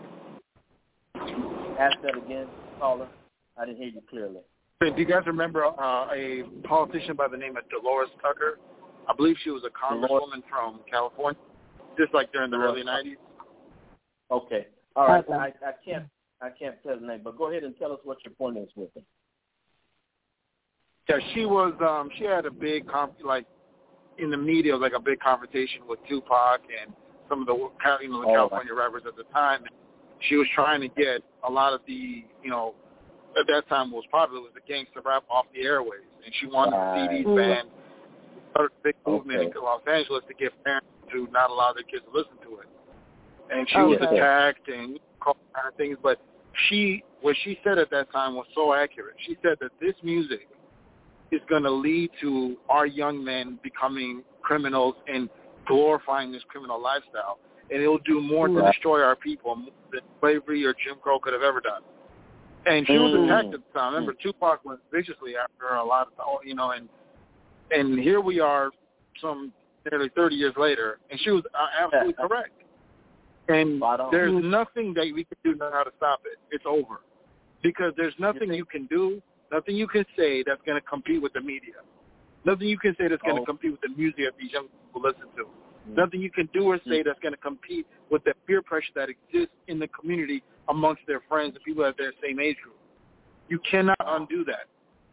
Ask that again, caller. I didn't hear you clearly. Do you guys remember a politician by the name of Dolores Tucker? I believe she was a congresswoman from California, just like during the early 90s. Okay. All right. I can't tell the name, but go ahead and tell us what your point is with it. Yeah, she was. She had a big in the media, like a big confrontation with Tupac and some of the California rappers at the time. She was trying to get a lot of the, at that time what was popular was the gangster rap off the airways, and she wanted the CDs banned. Started a big movement in Los Angeles to get parents to not allow their kids to listen to it. And she was attacked and called kind of things, but what she said at that time was so accurate. She said that this music is going to lead to our young men becoming criminals and glorifying this criminal lifestyle, and it will do more to destroy our people than slavery or Jim Crow could have ever done. And she was attacked at the time. Remember, Tupac went viciously after her a lot, and here we are some nearly 30 years later, and she was absolutely correct. And there's nothing that we can do now to stop it. It's over. Because there's nothing you can do, nothing you can say that's going to compete with the media. Nothing you can say that's going to compete with the music that these young people listen to. Nothing you can do or say that's going to compete with the peer pressure that exists in the community amongst their friends and people at their same age group. You cannot undo that.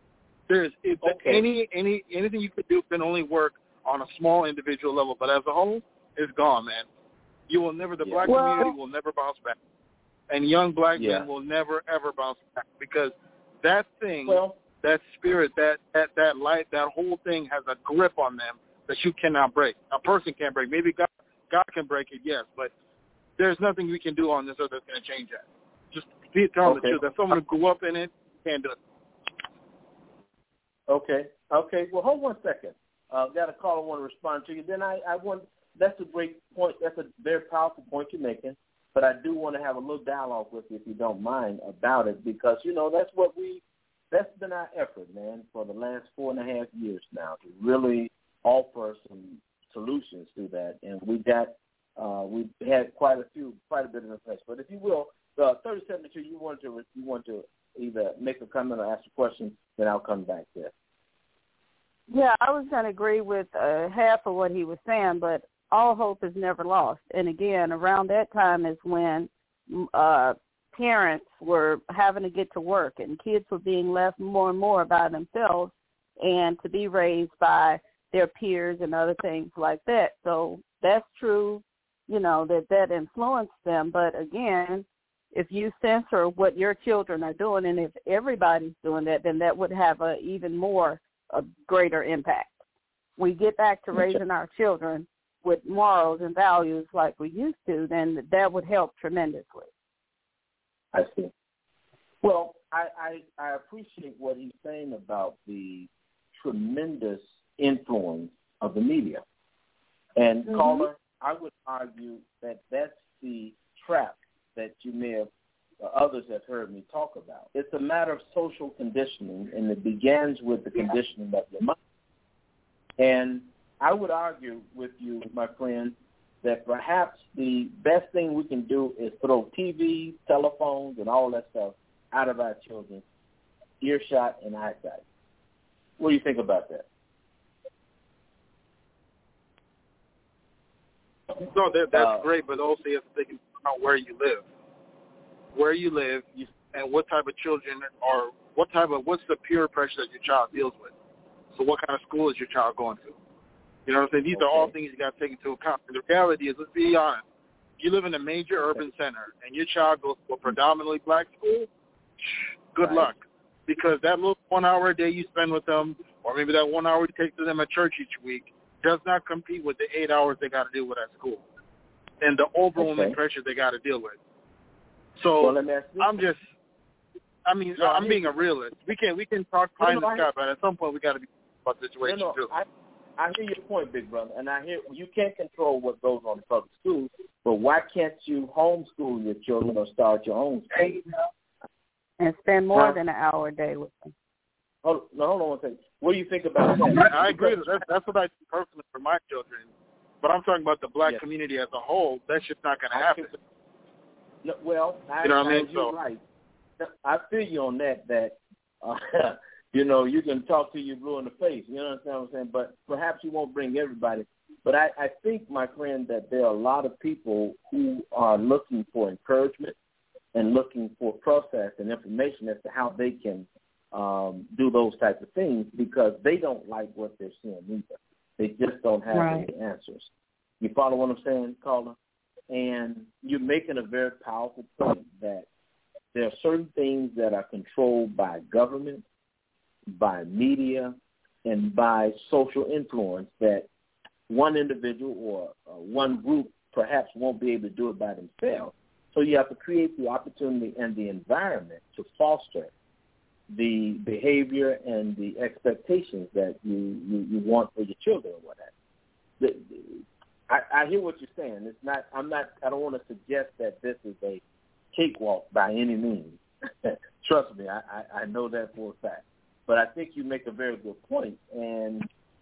Anything you could do can only work on a small individual level, but as a whole, it's gone, man. You will never, the black community will never bounce back. And young black men will never, ever bounce back, because that thing, that spirit, that light, that whole thing has a grip on them that you cannot break. A person can't break. Maybe God can break it, yes, but there's nothing we can do on this earth that's going to change that. Just be telling the truth. That someone who grew up in it can't do it. Okay. Well, hold 1 second. Got a call I want to respond to you. Then I want. That's a great point. That's a very powerful point you're making. But I do want to have a little dialogue with you, if you don't mind, about it, because that's been our effort, man, for the last 4.5 years now, to really offer some solutions to that. And we've had quite a bit of information. But if you will, 3072, you want to either make a comment or ask a question, then I'll come back there. Yeah, I was going to agree with half of what he was saying, but all hope is never lost. And again, around that time is when parents were having to get to work and kids were being left more and more by themselves and to be raised by their peers and other things like that. So that's true, that influenced them. But again, if you censor what your children are doing, and if everybody's doing that, then that would have a greater impact. We get back to raising our children with morals and values like we used to, then that would help tremendously. I see. Well, I appreciate what he's saying about the tremendous influence of the media. And, caller, I would argue that that's the trap that you may have, others have heard me talk about. It's a matter of social conditioning, and it begins with the conditioning of your mind. And I would argue with you, my friend, that perhaps the best thing we can do is throw TVs, telephones, and all that stuff out of our children's earshot and eyesight. What do you think about that? No, that's great, but also you have to think about where you live. where you live, and what type of children or what's the peer pressure that your child deals with. So what kind of school is your child going to? You know what I'm saying? These are all things you got to take into account. And the reality is, let's be honest, you live in a major urban center and your child goes to a predominantly black school, good luck. Because that little 1 hour a day you spend with them, or maybe that 1 hour you take to them at church each week, does not compete with the 8 hours they got to deal with at school and the overwhelming pressure they got to deal with. So I'm being a realist. We can talk behind the sky, but at some point we got to be about the situation too. I hear your point, big brother, and I hear you can't control what goes on in public schools, but why can't you homeschool your children or start your own school? And spend more than an hour a day with them. Hold on one second. What do you think about that? I agree. That's what I do personally for my children. But I'm talking about the black community as a whole. That's just not going to happen. No, well, you're right. I feel you on that you can talk to you blue in the face. You understand what I'm saying? But perhaps you won't bring everybody. But I think, my friend, that there are a lot of people who are looking for encouragement and looking for process and information as to how they can do those types of things, because they don't like what they're seeing either. They just don't have any answers. You follow what I'm saying, caller? And you're making a very powerful point that there are certain things that are controlled by government, by media, and by social influence that one individual or one group perhaps won't be able to do it by themselves. So you have to create the opportunity and the environment to foster the behavior and the expectations that you want for your children or whatnot. I hear what you're saying. It's not. I don't want to suggest that this is a cakewalk by any means. Trust me, I know that for a fact. But I think you make a very good point. And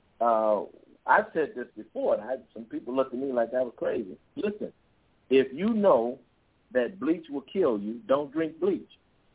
I've said this before, and some people look at me like I was crazy. Listen, if you know that bleach will kill you, don't drink bleach.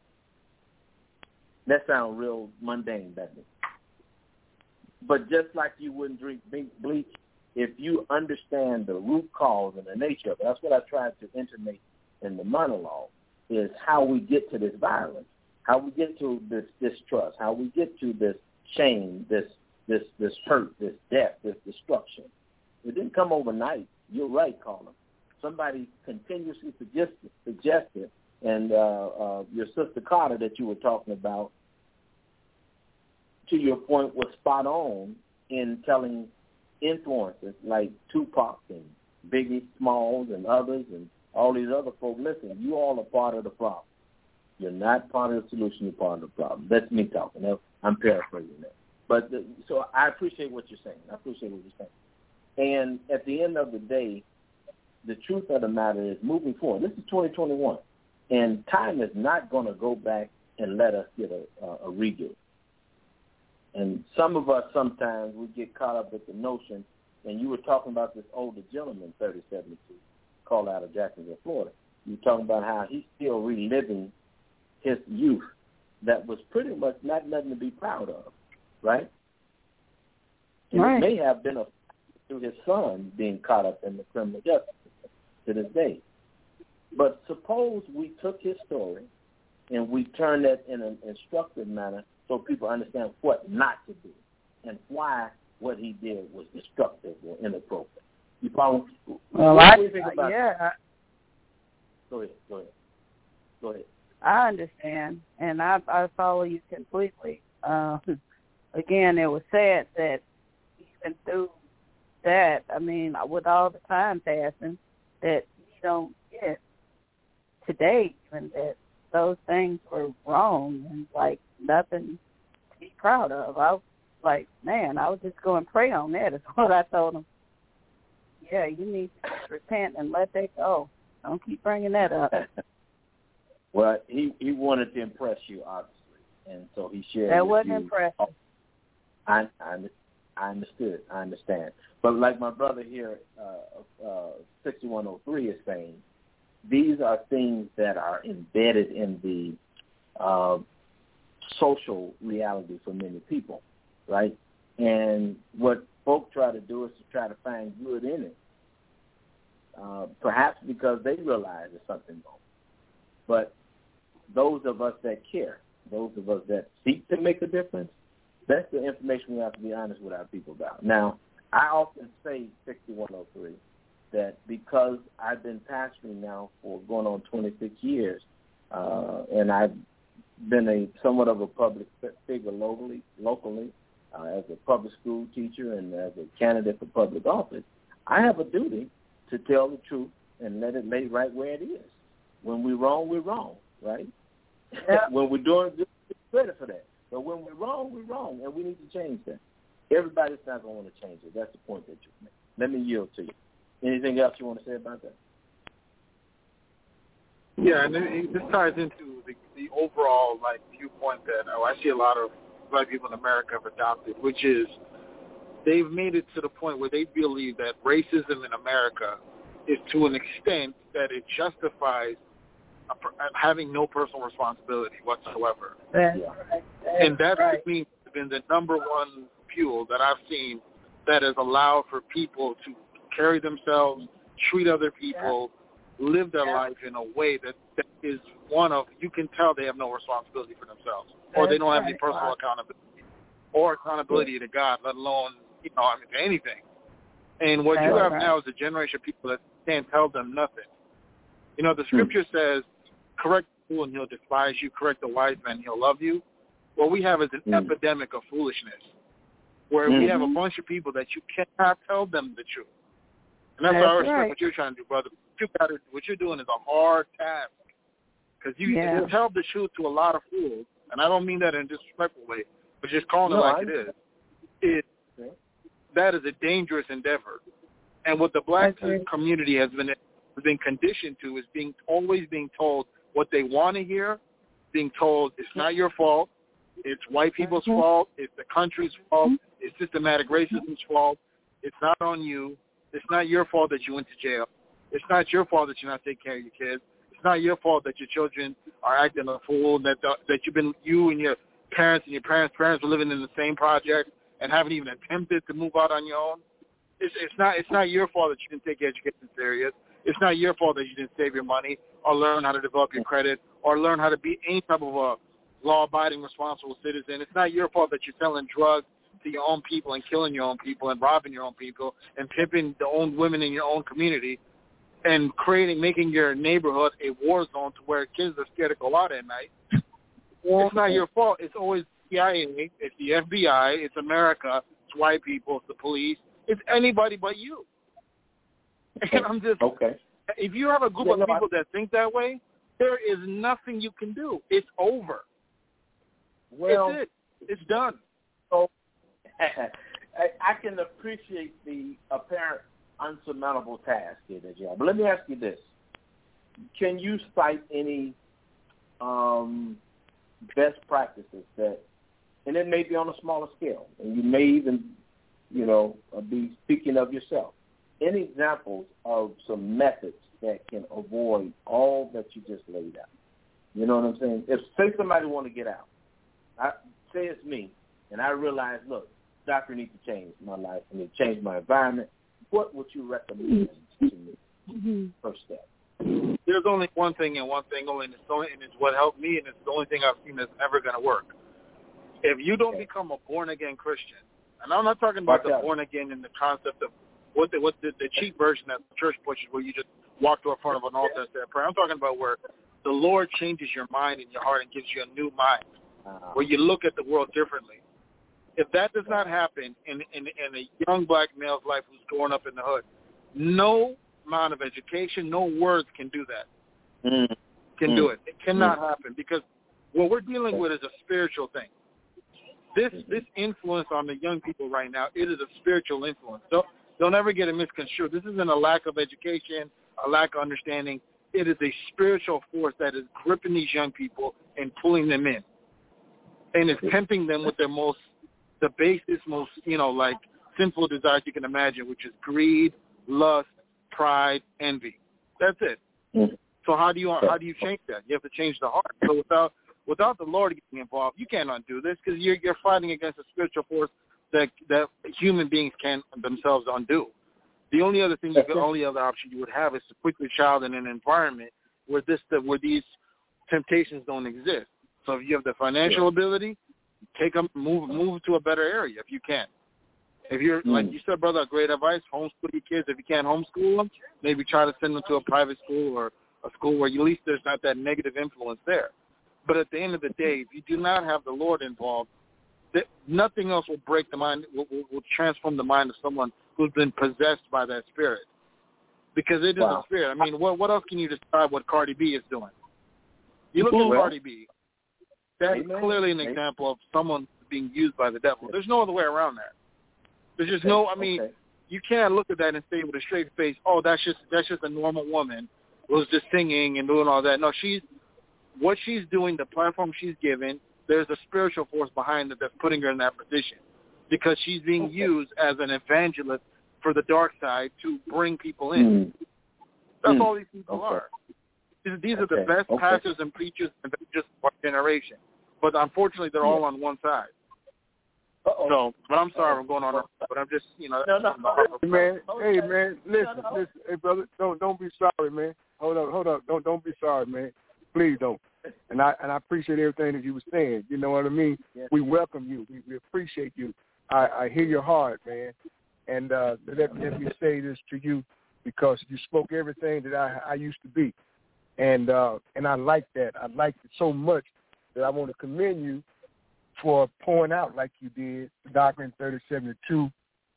That sounds real mundane, doesn't it? But just like you wouldn't drink bleach, if you understand the root cause and the nature of it, that's what I tried to intimate in the monologue, is how we get to this violence, how we get to this distrust, how we get to this shame, this hurt, this death, this destruction. It didn't come overnight. You're right, caller. Somebody continuously suggested, and your sister Carter that you were talking about, to your point, was spot on in telling influencers like Tupac and Biggie Smalls and others and all these other folks, listen, you all are part of the problem. You're not part of the solution, you're part of the problem. That's me talking. I'm paraphrasing that. But so I appreciate what you're saying. And at the end of the day, the truth of the matter is, moving forward, this is 2021, and time is not going to go back and let us get a redo. And some of us sometimes we get caught up with the notion, and you were talking about this older gentleman, 3072, called out of Jacksonville, Florida. You were talking about how he's still reliving his youth that was pretty much not nothing to be proud of, right? And it may have been to his son being caught up in the criminal justice to this day. But suppose we took his story and we turned that in an instructive manner so people understand what not to do and why what he did was destructive or inappropriate. You follow? Well, what do you think about that? Go ahead. I understand, and I follow you completely. Again, it was sad that even through that, I mean, with all the time passing, that you don't get today even that those things were wrong and, like, nothing to be proud of. I was like, man, I was just going to pray on that is what I told him. Yeah, you need to repent and let that go. Don't keep bringing that up. Well, he wanted to impress you, obviously, and so he shared. That wasn't impressive. I understand. But like my brother here, 6103 is saying, these are things that are embedded in the social reality for many people, right? And what folk try to do is to try to find good in it, perhaps because they realize there's something wrong. But those of us that care, those of us that seek to make a difference, that's the information we have to be honest with our people about. Now, I often say, 6103, that because I've been pastoring now for going on 26 years, and I've been somewhat of a public figure locally, as a public school teacher and as a candidate for public office, I have a duty to tell the truth and let it lay right where it is. When we're wrong, right? Yeah. When we're doing good, it's credit for that. But when we're wrong, and we need to change that. Everybody's not going to want to change it. That's the point that you make. Let me yield to you. Anything else you want to say about that? Yeah, and this ties into the overall viewpoint that I see a lot of Black people in America have adopted, which is they've made it to the point where they believe that racism in America is to an extent that it justifies having no personal responsibility whatsoever. And that to me has been the number one fuel that I've seen that has allowed for people to carry themselves, treat other people, live their life in a way that is one of, you can tell they have no responsibility for themselves, or they don't have any personal accountability to God, let alone, to anything. And what you have now is a generation of people that can't tell them nothing. The scripture says, correct the fool and he'll despise you, correct the wise man, he'll love you. What we have is an epidemic of foolishness, where we have a bunch of people that you cannot tell them the truth. And that's why I respect what you're trying to do, brother. What you're doing is a hard task, because you tell the truth to a lot of fools, and I don't mean that in a disrespectful way, but just calling it like it is. That is a dangerous endeavor. And what the Black community has been conditioned to is always being told what they want to hear, being told it's not your fault, it's white people's fault, it's the country's fault, it's systematic racism's fault, it's not on you, it's not your fault that you went to jail, it's not your fault that you're not taking care of your kids, it's not your fault that your children are acting a fool, that you and your parents and your parents' parents were living in the same project and haven't even attempted to move out on your own. It's not your fault that you didn't take education serious. It's not your fault that you didn't save your money or learn how to develop your credit or learn how to be any type of a law-abiding, responsible citizen. It's not your fault that you're selling drugs to your own people and killing your own people and robbing your own people and pimping the own women in your own community and making your neighborhood a war zone to where kids are scared to go out at night. It's not your fault. It's always CIA, it's the FBI, it's America, it's white people, it's the police, it's anybody but you. And I'm just, if you have a group of people that think that way, there is nothing you can do. It's over. Well, it's it. It's done. So I can appreciate the apparent unsurmountable task here, but let me ask you this. Can you cite any best practices that, and it may be on a smaller scale, and you may even, be speaking of yourself, any examples of some methods that can avoid all that you just laid out? You know what I'm saying? If, say, somebody want to get out, say it's me, and I realize, look, doctor needs to change my life, I need to change my environment, what would you recommend to me? First step. There's only one thing and one thing only, and it's what helped me, and it's the only thing I've seen that's ever going to work. If you don't become a born-again Christian, and I'm not talking about the born-again in the concept of what the cheap version that the church pushes, where you just walk to the front of an altar and say a prayer. I'm talking about where the Lord changes your mind and your heart and gives you a new mind, where you look at the world differently. If that does not happen in a young black male's life who's growing up in the hood, no amount of education, no words can do that. Can do it. It cannot happen, because what we're dealing with is a spiritual thing. This influence on the young people right now, it is a spiritual influence. Don't ever get it misconstrued. This isn't a lack of education, a lack of understanding. It is a spiritual force that is gripping these young people and pulling them in, and it's tempting them with the basest, most, sinful desires you can imagine, which is greed, lust, pride, envy. That's it. So how do you change that? You have to change the heart. So without the Lord getting involved, you can't undo this, because you're fighting against a spiritual force that human beings can't themselves undo. The only other thing, only other option you would have is to put your child in an environment where these temptations don't exist. So if you have the financial ability, move to a better area if you can. If you're, like you said, brother, great advice, homeschool your kids. If you can't homeschool them, maybe try to send them to a private school or a school where at least there's not that negative influence there. But at the end of the day, if you do not have the Lord involved, nothing else will break the mind, will transform the mind of someone who's been possessed by that spirit. Because it is a spirit. I mean, what else can you describe what Cardi B is doing? You look at Cardi B. That's clearly an example of someone being used by the devil. There's no other way around that. There's just no, I mean, you can't look at that and say with a straight face, oh, that's just a normal woman who's just singing and doing all that. No, what she's doing, the platform she's given, there's a spiritual force behind it that's putting her in that position because she's being used as an evangelist for the dark side to bring people in. That's all these people are. These are the best pastors and preachers and just our generation. But unfortunately, they're all on one side. So, but I'm sorry I'm going on, but I'm just, you know. Man, hey, man, listen, hey, brother, don't be sorry, man. Hold up, don't be sorry, man. Please don't. And I appreciate everything that you were saying. You know what I mean? Yes. We welcome you. We appreciate you. I hear your heart, man. And let me say this to you because you spoke everything that I used to be. And I like that. I liked it so much that I want to commend you for pouring out like you did, Doctrine 3072.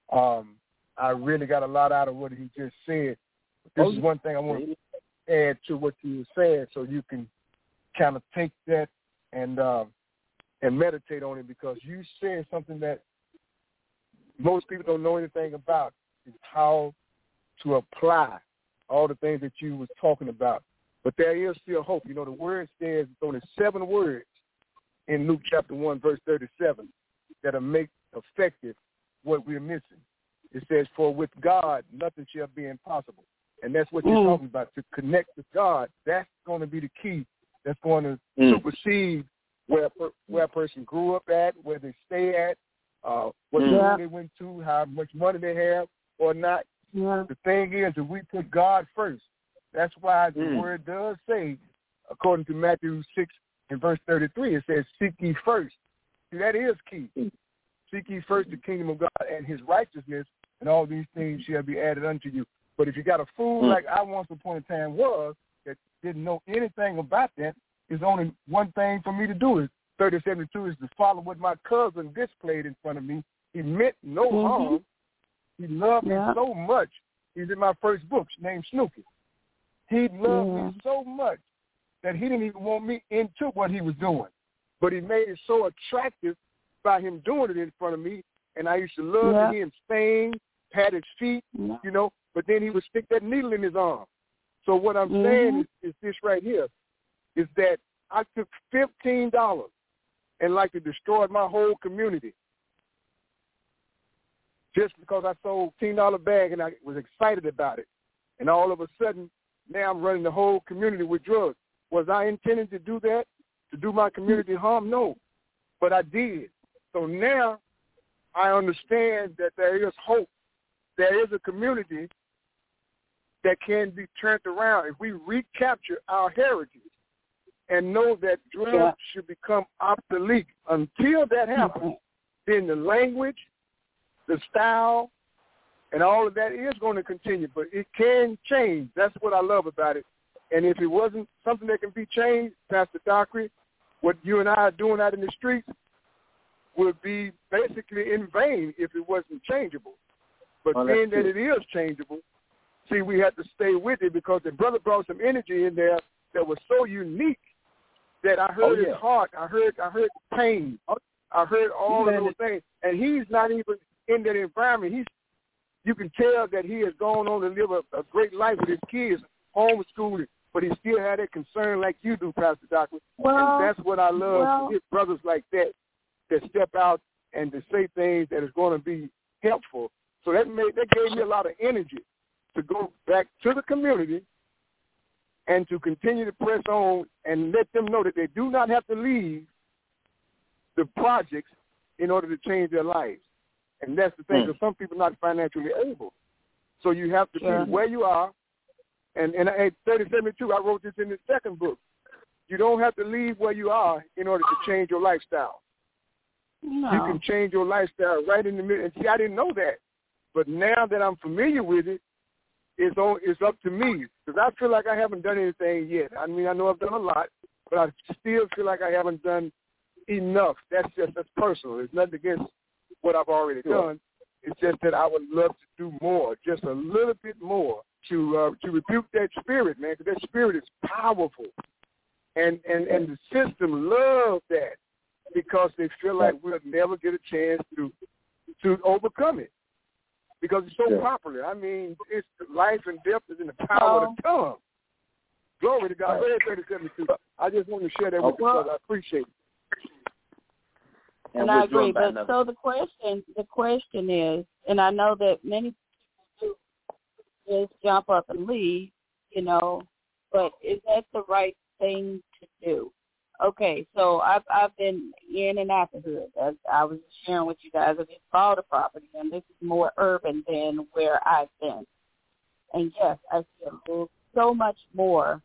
I really got a lot out of what he just said. This is one thing I want to add to what you were saying so you can kind of take that and meditate on it because you said something that most people don't know anything about is how to apply all the things that you was talking about. But there is still hope. You know, the word says it's only 7 words in Luke chapter 1, verse 37 that'll make effective what we're missing. It says, for with God, nothing shall be impossible. And that's what you're talking about, to connect with God. That's going to be the key. That's going to supersede where a person grew up at, where they stay at, what school they went to, how much money they have or not. Yeah. The thing is that we put God first. That's why the word does say, according to Matthew 6 and verse 33, it says, seek ye first. See, that is key. Seek ye first the kingdom of God and his righteousness, and all these things shall be added unto you. But if you got a fool like I once upon a time was, that didn't know anything about that, there's only one thing for me to do. 3072 is to follow what my cousin displayed in front of me. He meant no harm. He loved me so much. He's in my first book named Snooki. He loved me so much that he didn't even want me into what he was doing. But he made it so attractive by him doing it in front of me. And I used to love to hear him sing, pat his feet, you know, but then he would stick that needle in his arm. So what I'm saying is this right here, is that I took $15 and like to destroy my whole community just because I sold a $10 bag and I was excited about it. And all of a sudden, now I'm running the whole community with drugs. Was I intending to do that, to do my community harm? No, but I did. So now I understand that there is hope. There is a community that can be turned around if we recapture our heritage and know that drugs should become obsolete. Until that happens, then the language, the style, and all of that is going to continue, but it can change. That's what I love about it. And if it wasn't something that can be changed, Pastor Dockery, what you and I are doing out in the streets would be basically in vain if it wasn't changeable. But being that it is changeable, see, we had to stay with it because the brother brought some energy in there that was so unique that I heard his heart. I heard the pain. I heard all of those things. And he's not even in that environment. You can tell that he has gone on to live a great life with his kids, homeschooling, but he still had that concern like you do, Pastor Doctor. And that's what I love to get brothers like that step out and to say things that is going to be helpful. So that gave me a lot of energy to go back to the community and to continue to press on and let them know that they do not have to leave the projects in order to change their lives. And that's the thing, because some people are not financially able. So you have to be where you are. And at 3072, I wrote this in the second book. You don't have to leave where you are in order to change your lifestyle. No. You can change your lifestyle right in the middle. And see, I didn't know that. But now that I'm familiar with it, it's up to me. Because I feel like I haven't done anything yet. I mean, I know I've done a lot, but I still feel like I haven't done enough. That's personal. It's nothing against what I've already done. It's just that I would love to do more, just a little bit more to rebuke that spirit, man, because that spirit is powerful. And the system loves that because they feel like we'll never get a chance to overcome it because it's so popular. I mean, it's life and death is in the power of the tongue. Glory to God. Go ahead, 3072. I just want to share that with you because I appreciate it. And I agree. But so the question is, and I know that many people do just jump up and leave, you know, but is that the right thing to do? Okay, so I've been in and out the hood. As I was sharing with you guys, I just bought a property, and this is more urban than where I've been. And yes, I see so much more.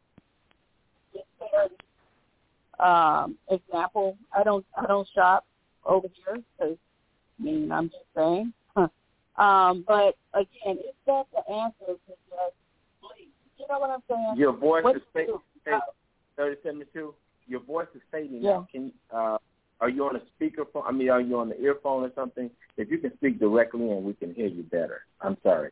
Example, I don't shop over here because, I mean, I'm just saying. But again, is that the answer to just, you know what I'm saying? Your voice is fading. 3072. Your voice is fading now. Can are you on a speakerphone? I mean, are you on the earphone or something? If you can speak directly and we can hear you better. I'm sorry.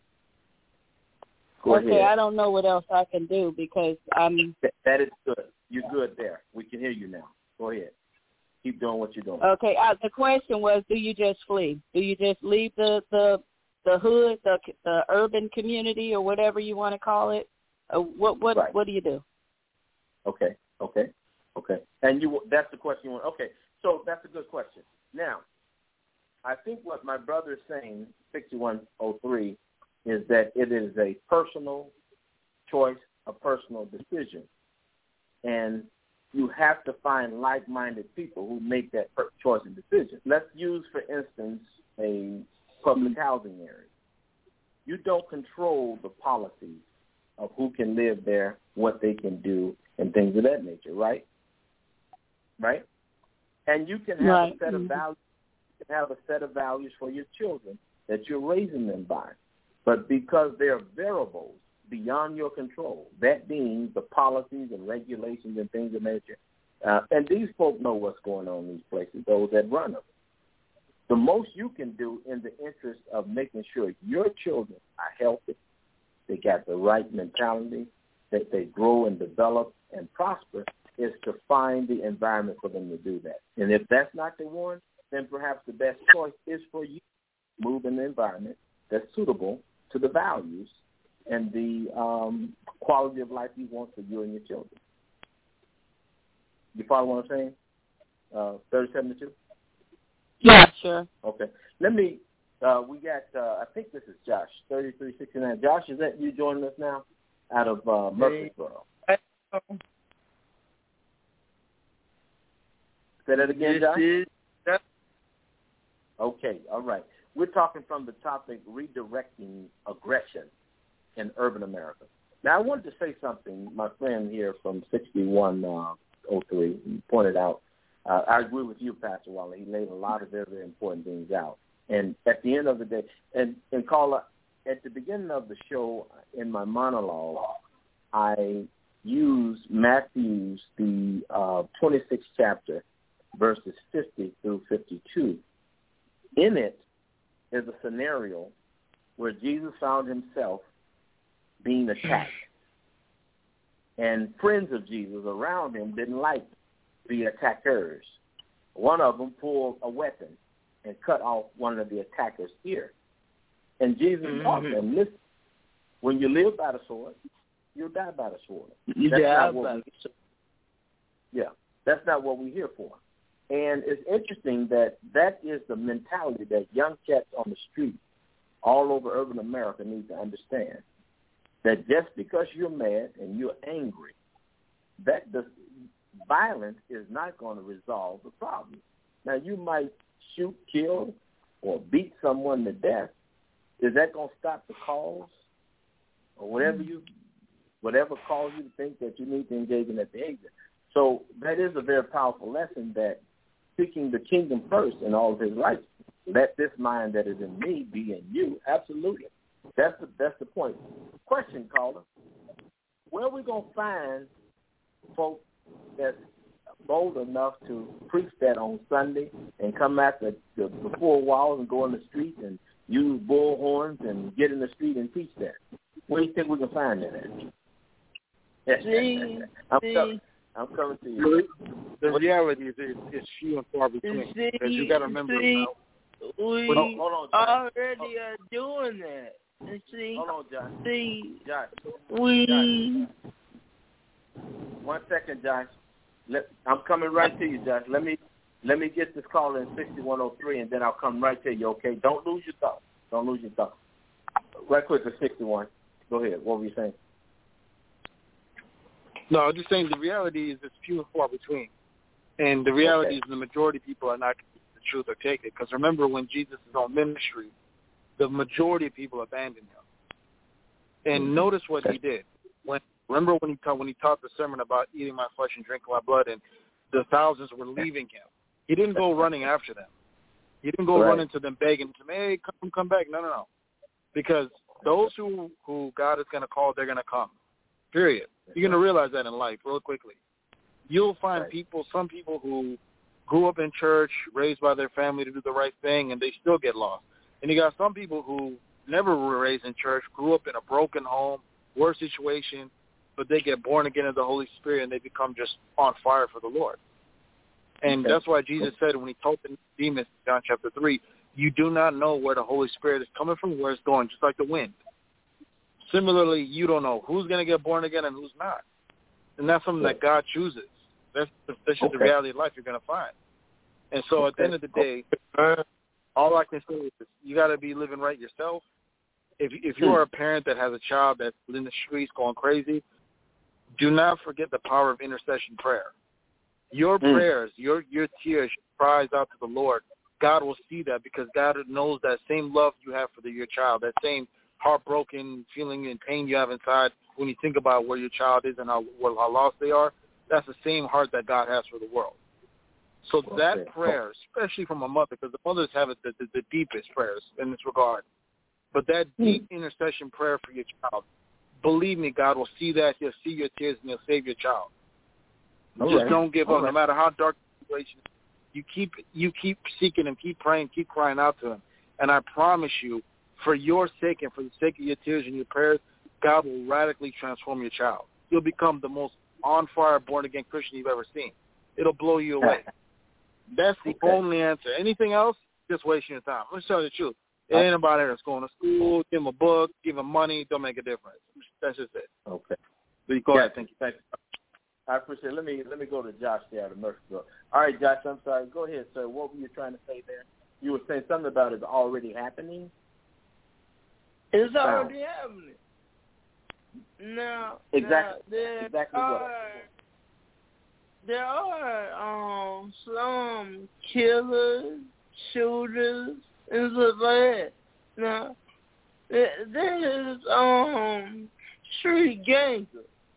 Go ahead. I don't know what else I can do because I'm. That is good. You're good there. We can hear you now. Go ahead. Keep doing what you're doing. Okay. The question was, do you just flee? Do you just leave the hood, the urban community, or whatever you want to call it? What do you do? Okay. And that's the question you want. Okay. So that's a good question. Now, I think what my brother is saying, 6103, is that it is a personal choice, a personal decision. And you have to find like-minded people who make that choice and decision. Let's use, for instance, a public housing area. You don't control the policies of who can live there, what they can do, and things of that nature, right? Right? And you can have a set of values. You can have a set of values for your children that you're raising them by. But because there are variables beyond your control, that being the policies and regulations and things of nature, and these folk know what's going on in these places, those that run them. The most you can do in the interest of making sure your children are healthy, they got the right mentality, that they grow and develop and prosper, is to find the environment for them to do that. And if that's not the one, then perhaps the best choice is for you to move in an environment that's suitable to the values and the quality of life you want for you and your children. You follow what I'm saying? 3072? Yeah, sure. Okay. Let me, we got, I think this is Josh, 3369. Josh, is that you joining us now out of Murfreesboro? Say that again, Josh? Okay, all right. We're talking from the topic, redirecting aggression in urban America. Now, I wanted to say something. My friend here from 6103 he pointed out, I agree with you, Pastor Waller. He laid a lot of very, very important things out. And at the end of the day, and Carla, at the beginning of the show, in my monologue, I used Matthew's, the 26th chapter, verses 50 through 52. In it is a scenario where Jesus found himself being attacked. And friends of Jesus around him didn't like the attackers. One of them pulled a weapon and cut off one of the attacker's ear. And Jesus taught them, listen, when you live by the sword, you'll die by the sword. That's not what we're here for. And it's interesting that is the mentality that young cats on the street all over urban America need to understand. That just because you're mad and you're angry, that the violence is not going to resolve the problem. Now, you might shoot, kill, or beat someone to death. Is that going to stop the cause? Or whatever caused you to think that you need to engage in that behavior. So that is a very powerful lesson, that seeking the kingdom first in all of his rights. Let this mind that is in me be in you. Absolutely. That's the point. Question, caller. Where are we going to find folks that's bold enough to preach that on Sunday and come out the four walls and go in the street and use bullhorns and get in the street and preach that? Where do you think we can find that at? I'm coming to you. The reality is it's few and far between. Because you got to remember now. We hold on, John. already are doing that. See, hold on, John. Josh. Josh. 1 second, Josh. I'm coming right to you, Josh. Let me get this call in 6103, and then I'll come right to you. Okay? Don't lose your thought. Right quick to 61. Go ahead. What were you saying? No, I'm just saying the reality is it's few and far between. And the reality is the majority of people are not going to the truth or take it. Because remember, when Jesus is on ministry, the majority of people abandoned him. And notice what he did. Remember when he taught the sermon about eating my flesh and drinking my blood, and the thousands were leaving him. He didn't go running after them. He didn't go running to them begging them, hey, come back. No. Because those who God is going to call, they're going to come. Period. You're going to realize that in life real quickly. You'll find some people who grew up in church, raised by their family to do the right thing, and they still get lost. And you got some people who never were raised in church, grew up in a broken home, worse situation, but they get born again of the Holy Spirit and they become just on fire for the Lord. And that's why Jesus said when he told the demons in John chapter 3, you do not know where the Holy Spirit is coming from, where it's going, just like the wind. Similarly, you don't know who's going to get born again and who's not. And that's something that God chooses. That's just the reality of life you're going to find. And so at the end of the day, all I can say is you got to be living right yourself. If you are a parent that has a child that's in the streets going crazy, do not forget the power of intercession prayer. Your prayers, your tears, your cries out to the Lord, God will see that because God knows that same love you have for your child, that same heartbroken feeling and pain you have inside when you think about where your child is and how lost they are. That's the same heart that God has for the world. So that prayer, especially from a mother, because the mothers have the deepest prayers in this regard, but that deep intercession prayer for your child, believe me, God will see that. He'll see your tears and he'll save your child. Just don't give up. No matter how dark the situation is, you keep seeking him, keep praying, keep crying out to him. And I promise you, for your sake and for the sake of your tears and your prayers, God will radically transform your child. You'll become the most on-fire, born-again Christian you've ever seen. It'll blow you away. That's the only answer. Anything else, just wasting your time. Let's tell you the truth. It ain't about it. It's going to school, give them a book, give them money, don't make a difference. That's just it. Okay. But go ahead. Thank you. I appreciate it. Let me go to Josh there at Murfreesboro. All right, Josh, I'm sorry. Go ahead, sir. What were you trying to say there? You were saying something about it's already happening? It's already happening. No. Exactly what? There are some killers, shooters, and stuff like that. Now, there's street gangsters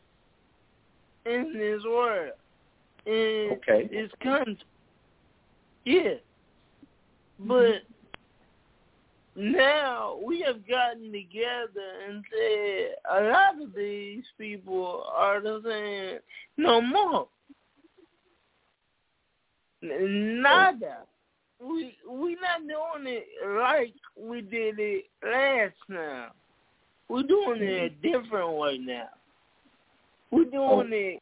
in this world, in this country. Yeah. But now we have gotten together and said a lot of these people are saying no more. Nada. We not doing it like we did it last time. We're doing it a different way now. We're doing it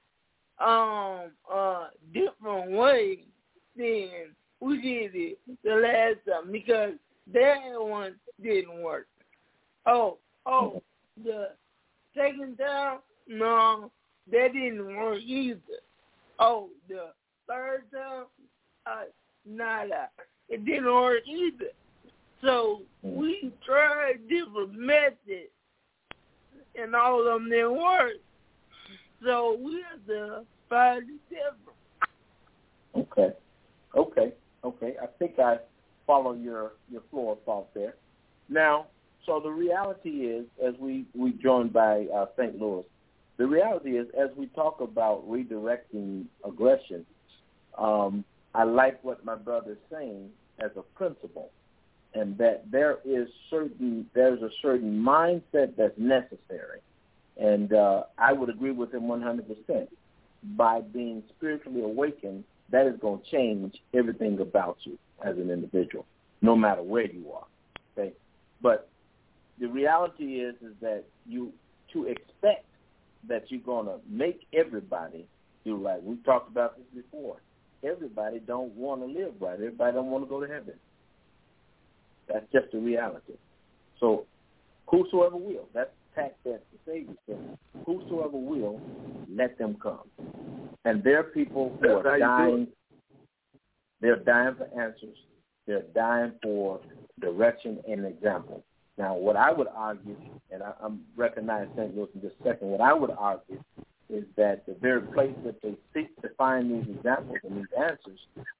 a different way than we did it the last time because that one didn't work. Oh, the second time, no, that didn't work either. Oh, the third time, nada. It didn't work either. So we tried different methods, and all of them didn't work. So we have to find it different. Okay. I think I follow your flow of thought there. Now, so the reality is, as we joined by St. Louis, the reality is, as we talk about redirecting aggression, I like what my brother is saying as a principle, and that there's a certain mindset that's necessary. And I would agree with him 100%. By being spiritually awakened, that is going to change everything about you as an individual, no matter where you are. Okay, but the reality is that to expect that you're going to make everybody do right. We've talked about this before. Everybody don't want to live right. Everybody don't want to go to heaven. That's just the reality. So whosoever will, that's tax that the Savior said, whosoever will, let them come. And there are people who are dying. They're dying for answers. They're dying for direction and example. Now, what I would argue, and I'm recognizing St. Louis in just a second, what I would argue is that the very place that they seek to find these examples and these answers,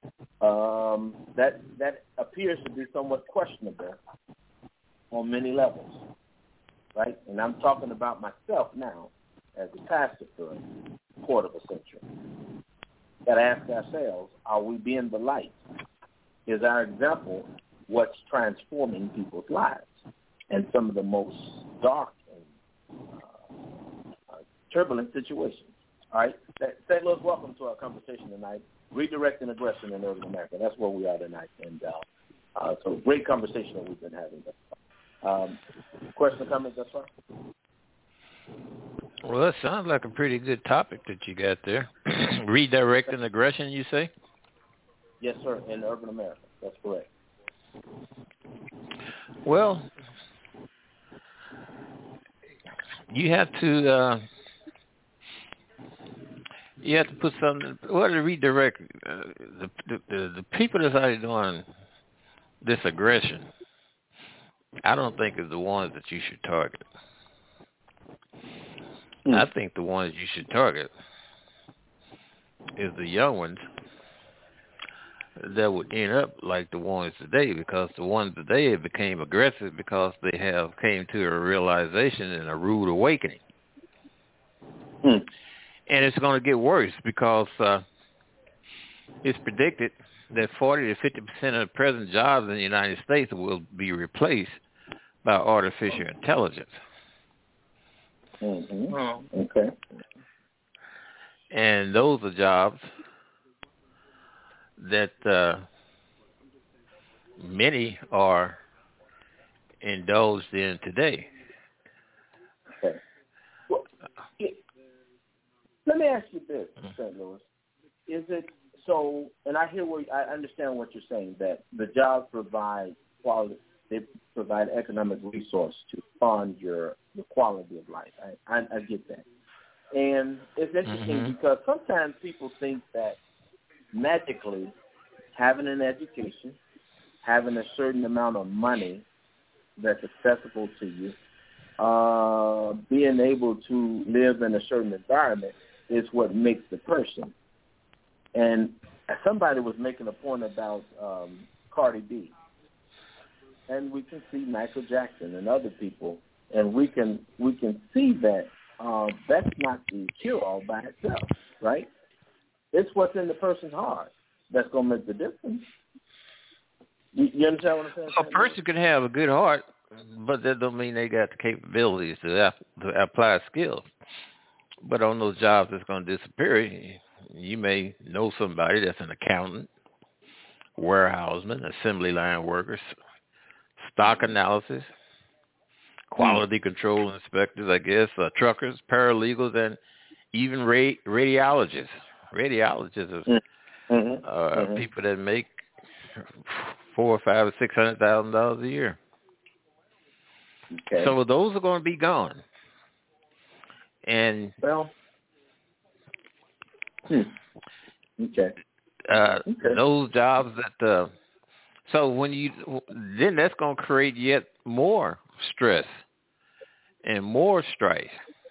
that appears to be somewhat questionable on many levels, right? And I'm talking about myself now as a pastor for a quarter of a century. Got to ask ourselves, are we being the light? Is our example what's transforming people's lives? And some of the most dark and turbulent situations. All right? St. Louis, welcome to our conversation tonight. Redirecting aggression in urban America. That's where we are tonight. And so great conversation that we've been having. Question or comment thus far? Well, that sounds like a pretty good topic that you got there. Redirecting aggression, you say? Yes, sir, in urban America. That's correct. Well, you have to put something. Well, to redirect the people that's out doing this aggression, I don't think is the ones that you should target. I think the ones you should target is the young ones that would end up like the ones today, because the ones today became aggressive because they have came to a realization and a rude awakening. And it's going to get worse because it's predicted that 40 to 50% of the present jobs in the United States will be replaced by artificial intelligence. Okay. And those are jobs that many are indulged in today. Okay. Well, let me ask you this, St. Louis. Is it so? And I understand what you're saying, that the jobs provide quality. They provide economic resource to fund the quality of life. I get that. And it's interesting because sometimes people think that magically having an education, having a certain amount of money that's accessible to you, being able to live in a certain environment is what makes the person. And somebody was making a point about Cardi B. And we can see Michael Jackson and other people, and we can see that that's not the cure-all by itself, right? It's what's in the person's heart that's going to make the difference. You understand what I'm saying? A person can have a good heart, but that don't mean they got the capabilities to apply skills. But on those jobs that's going to disappear, you may know somebody that's an accountant, warehouseman, assembly line workers, stock analysis, quality control inspectors, I guess, truckers, paralegals, and even radiologists. Radiologists are people that make $400,000 or $500,000 or $600,000 a year. Okay. So those are going to be gone. And those jobs that so then that's going to create yet more stress and more strife.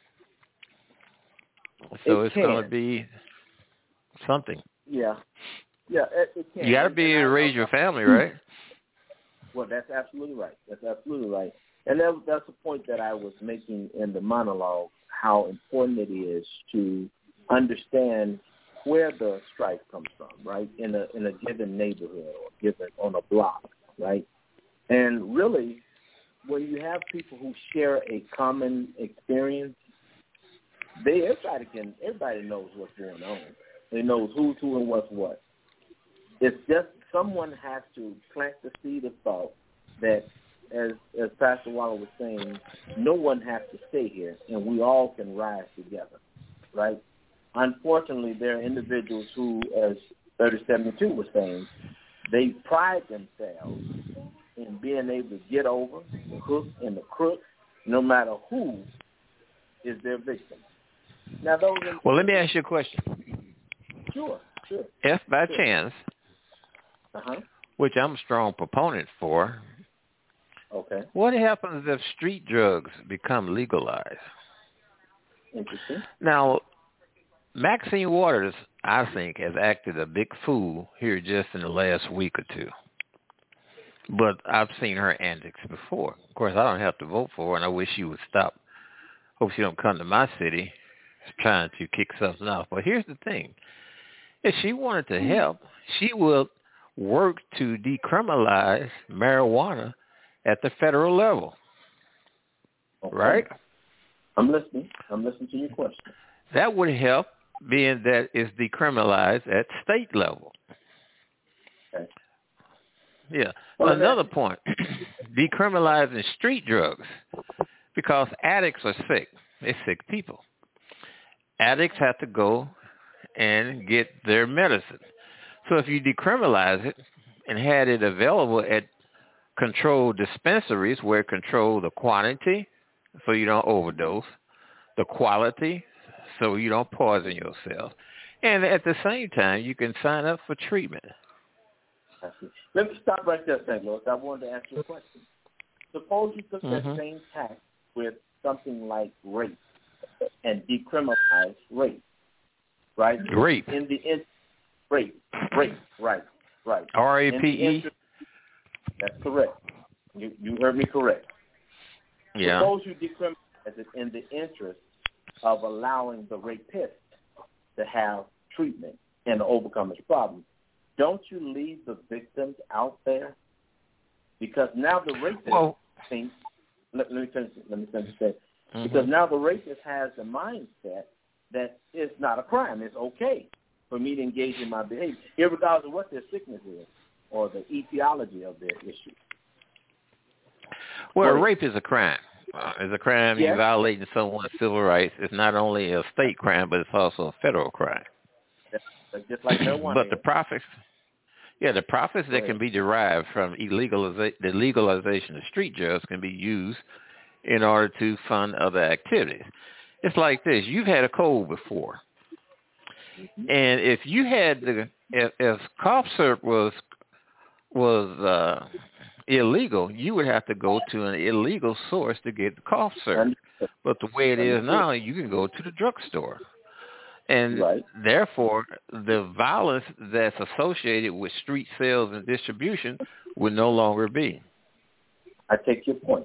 So it's going to be something. Yeah, it can. You got to be able to raise your family, right? Well, that's absolutely right. And that's a point that I was making in the monologue how important it is to understand where the strife comes from, right? In a given neighborhood or on a block, right? And really, when you have people who share a common experience, everybody knows what's going on. They knows who's who and what's what. It's just someone has to plant the seed of thought that, as Pastor Waller was saying, no one has to stay here, and we all can rise together, right? Unfortunately, there are individuals who, as 3072 was saying, they pride themselves in being able to get over the hook and the crook, no matter who is their victim. Now, well, let me ask you a question. Sure. If by chance, which I'm a strong proponent for, okay, what happens if street drugs become legalized? Interesting. Now, Maxine Waters, I think, has acted a big fool here just in the last week or two. But I've seen her antics before. Of course, I don't have to vote for her, and I wish she would stop. Hope she don't come to my city trying to kick something off. But here's the thing. If she wanted to help, she will work to decriminalize marijuana at the federal level. Okay. Right? I'm listening to your question. That would help, being that it's decriminalized at state level. Okay. Yeah. Well, another point, decriminalizing street drugs, because addicts are sick. They're sick people. Addicts have to go and get their medicine. So if you decriminalize it and had it available at controlled dispensaries where it control the quantity so you don't overdose, the quality so you don't poison yourself, and at the same time you can sign up for treatment. Let me stop right there, St. Louis. I wanted to ask you a question. Suppose you took that same tack with something like rape and decriminalize rape, right? Rape. Rape, right. R-A-P-E? That's correct. You heard me correct. Yeah. Suppose you decriminalize it in the interest of allowing the rapist to have treatment and to overcome his problem. Don't you leave the victims out there? Because now the rapist thinks, let me finish that. Because now the rapist has the mindset that it's not a crime. It's okay for me to engage in my behavior, irregardless of what their sickness is or the etiology of their issue. Well, rape is a crime. It's a crime. You're violating someone's civil rights. It's not only a state crime, but it's also a federal crime. Just like marijuana. But the profits that can be derived from the legalization of street drugs can be used in order to fund other activities. It's like this. You've had a cold before. And if you had if cough syrup was illegal, you would have to go to an illegal source to get the cough syrup. But the way it is now, you can go to the drugstore. And therefore, the violence that's associated with street sales and distribution would no longer be. I take your point.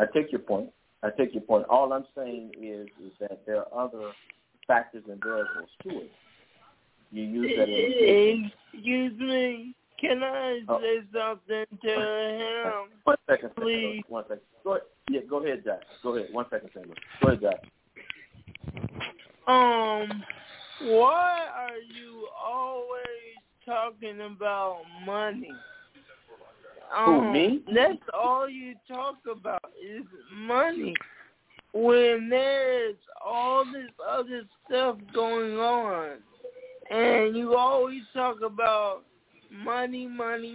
All I'm saying is that there are other factors and variables to it. You use that. Excuse me. Can I say something to him? 1 second, please. 1 second. Go ahead. Yeah, go ahead, Josh. Go ahead. 1 second, Samuel. Go ahead, Josh. Why are you always talking about money? Who, me? That's all you talk about is money. When there's all this other stuff going on, and you always talk about money.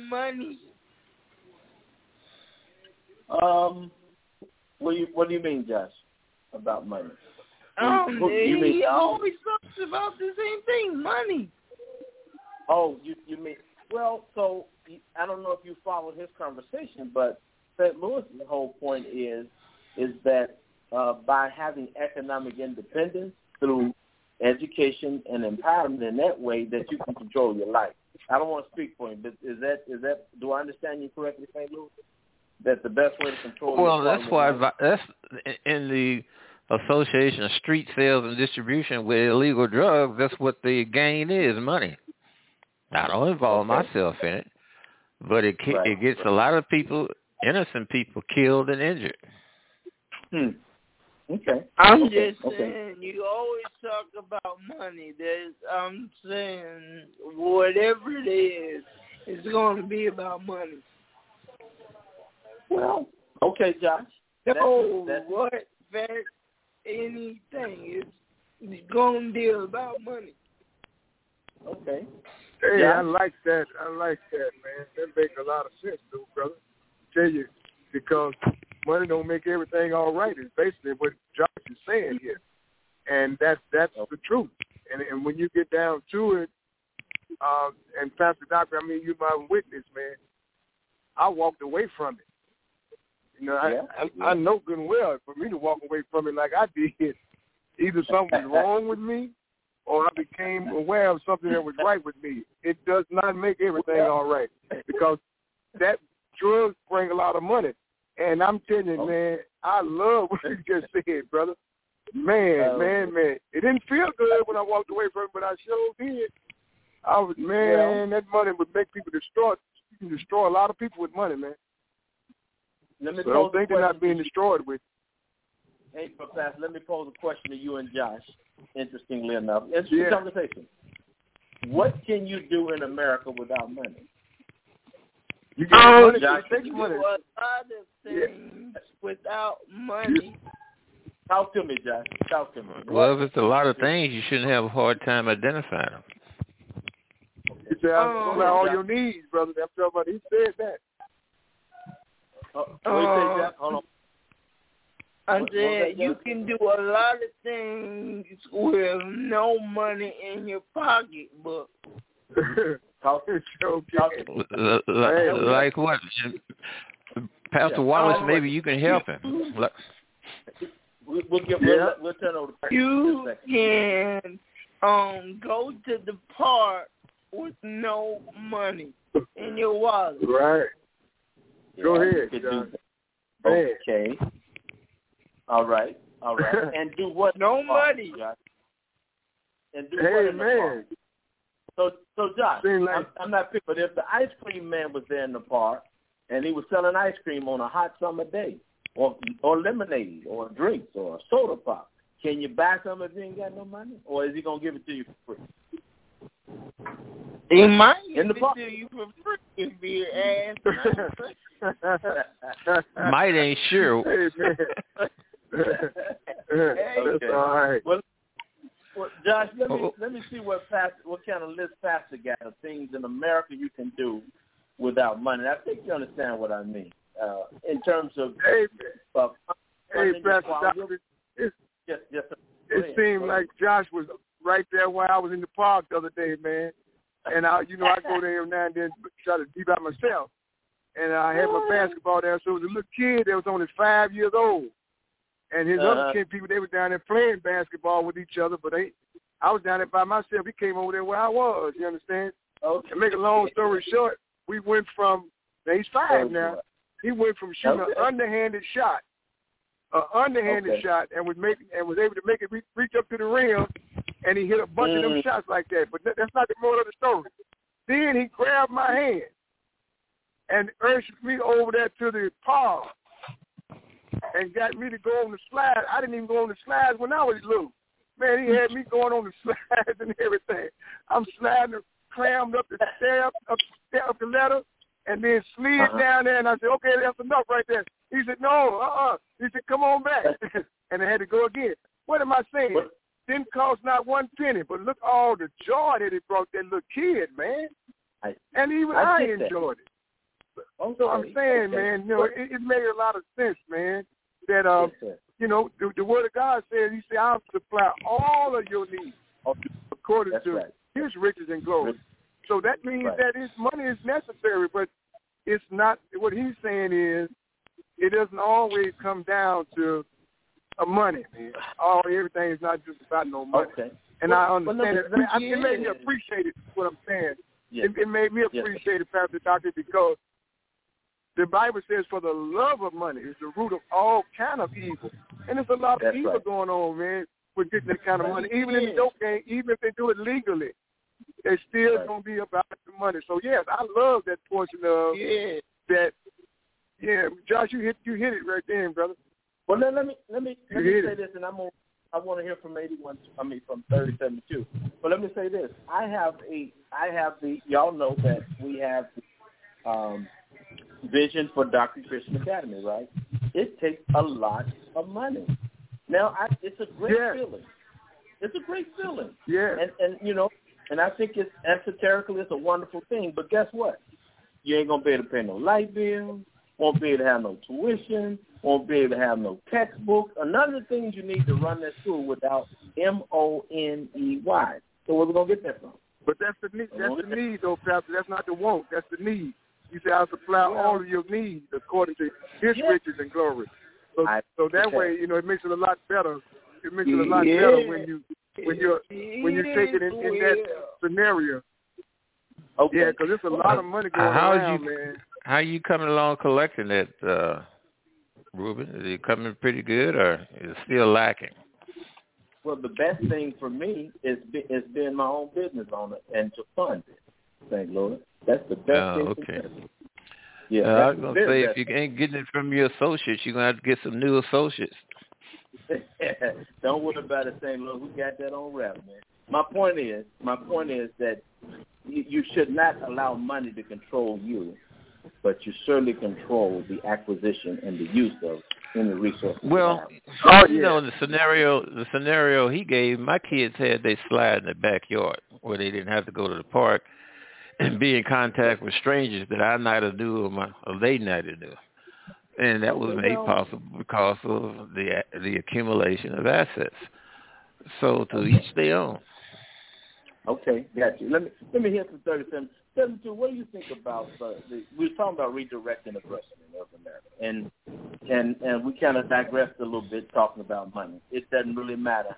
What do you mean, Josh, about money? He always talks about the same thing, money. Oh, you mean, well, so I don't know if you followed his conversation, but St. Louis's whole point is that by having economic independence through education and empowerment in that way, that you can control your life. I don't want to speak for him, but is that do I understand you correctly, St. Louis? That the best way to control your life? Well, that's why that's in the association of street sales and distribution with illegal drugs, that's what the gain is, money. I don't involve myself in it, but it gets a lot of people, innocent people, killed and injured. Okay. I'm just saying, you always talk about money. I'm saying whatever it is, it's going to be about money. Well, okay, Josh. Anything. It's going to be about money. Okay. Hey, I like that. Man. That makes a lot of sense, though, brother. I tell you, because money don't make everything all right. It's basically what Josh is saying here, and that's the truth. And when you get down to it, and Pastor Doctor, I mean, you my witness, man. I walked away from it. You know, I know good and well for me to walk away from it like I did, either something was wrong with me or I became aware of something that was right with me. It does not make everything all right because that drugs bring a lot of money. And I'm telling you, man, I love what you just said, brother. Man. It didn't feel good when I walked away from it, but I sure did. That money would make people destroy. You can destroy a lot of people with money, man. So don't think they're not being destroyed with. Hey, Pastor, let me pose a question to you and Josh, interestingly enough. Interesting conversation. What can you do in America without money? You get money, Josh. You can do a lot of things without money. Talk to me, Josh. Talk to me. Well, if it's a lot of things, you shouldn't have a hard time identifying them. You say, all your needs, brother. That's somebody. He said that. Hold on. I said you can do a lot of things with no money in your pocketbook. Like what? Pastor Wallace, maybe you can help him. We'll turn over. You can go to the park with no money in your wallet. Right. Go ahead, John. Okay. All right. And do what? No money. And do what in the park? So Josh, I'm not picking, but if the ice cream man was there in the park and he was selling ice cream on a hot summer day, or lemonade, or drinks, or a soda pop, can you buy some if you ain't got no money, or is he gonna give it to you for free? He might give it to you for free if you ask. Might ain't sure. Hey, man. That's all right. Well, Josh, let me see what kind of list Pastor got of things in America you can do without money. I think you understand what I mean in terms of. Pastor Doctor, it seemed like Josh was right there while I was in the park the other day, man. And I go there now and then try to be by myself. And I had my basketball there, so it was a little kid that was only 5 years old. And his other kid people, they were down there playing basketball with each other, but I was down there by myself. He came over there where I was, you understand? Okay. And make a long story short, we went from, now he's 5 now, he went from shooting an underhanded shot, shot, and was able to make it reach up to the rim, and he hit a bunch of them shots like that. But that's not the moral of the story. Then he grabbed my hand and urged me over there to the park and got me to go on the slide. I didn't even go on the slides when I was little. Man, he had me going on the slides and everything. I'm sliding, clammed up the stair, up the ladder, and then slid down there. And I said, okay, that's enough right there. He said, no, He said, come on back. And I had to go again. What am I saying? Didn't cost not one penny, but look all the joy that it brought that little kid, man. And even I enjoyed it. So I'm saying, man, it made a lot of sense, man, that, the Word of God says, he said, I'll supply all of your needs according to his riches and glory. So that means that his money is necessary, but it's not, what he's saying is, it doesn't always come down to money, man. Everything is not just about no money. Okay. And I understand it. It made me appreciate it, what I'm saying. Yeah. It made me appreciate it, Pastor Doctor, because The Bible says for the love of money is the root of all kind of evil. And there's a lot of evil going on, man, with getting that kind of money. Even in the dope game, even if they do it legally, it's still going to be about the money. So, yes, I love that portion of that. Yeah, Josh, you hit it right there, brother. Well, let me say this, and I want to hear from from 3072. But let me say this: I have the y'all know that we have the vision for Dr. Christian Academy, right? It takes a lot of money. Now, it's a great feeling. It's a great feeling. Yeah. And you know, and I think it's esoterically it's a wonderful thing. But guess what? You ain't gonna be able to pay no light bill. Won't be able to have no tuition. Won't be able to have no textbook. None of the things you need to run that school without MONEY. So where we gonna get that from? But that's the need. That's the need, though, Pastor. That's not the want. That's the need. You say I'll supply all of your needs according to His riches and glory. So that way, you know, it makes it a lot better. It makes it a lot better when you take it in that scenario. Okay. Yeah, because there's a lot of money going around, man. How are you coming along collecting that, Ruben? Is it coming pretty good, or is it still lacking? Well, the best thing for me is being my own business owner and to fund it. Thank Lord. That's the best thing. Okay. For me. Yeah, I was going to say, if you ain't getting it from your associates, you're going to have to get some new associates. Don't worry about it, St. Louis. We got that on wrap, man. My point is that you should not allow money to control you, but you certainly control the acquisition and the use of any resources. Well, you know, the scenario he gave, my kids had they slide in the backyard where they didn't have to go to the park and be in contact with strangers that I neither knew or they neither knew. And that was made possible because of the accumulation of assets. So to each their own. Okay, got you. Let me hear from 37. 72, what do you think about we were talking about redirecting aggression in North America, and we kind of digressed a little bit talking about money. It doesn't really matter.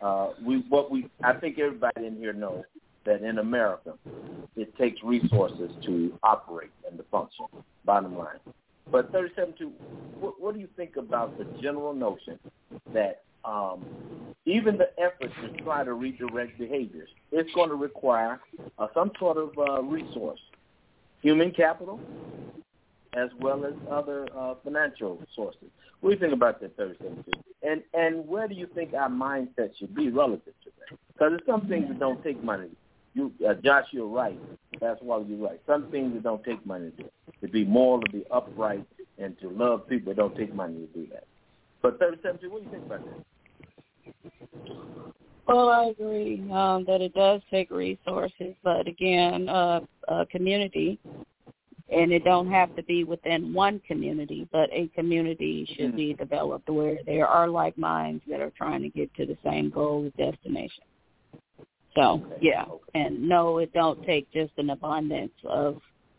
I think everybody in here knows that in America, it takes resources to operate and to function. Bottom line. But 37, what do you think about the general notion that even the effort to try to redirect behaviors, it's going to require some sort of resource, human capital, as well as other financial sources. What do you think about that, 37? And where do you think our mindset should be relative to that? Because there's some things that don't take money. Josh, you're right. That's why you're right. Some things that don't take money to do. To be moral, to be upright, and to love people, it don't take money to do that. But 37, what do you think about that? Well, I agree that it does take resources, but again, a community, and it don't have to be within one community, but a community should be developed where there are like minds that are trying to get to the same goal or destination. So, and no, it don't take just an abundance of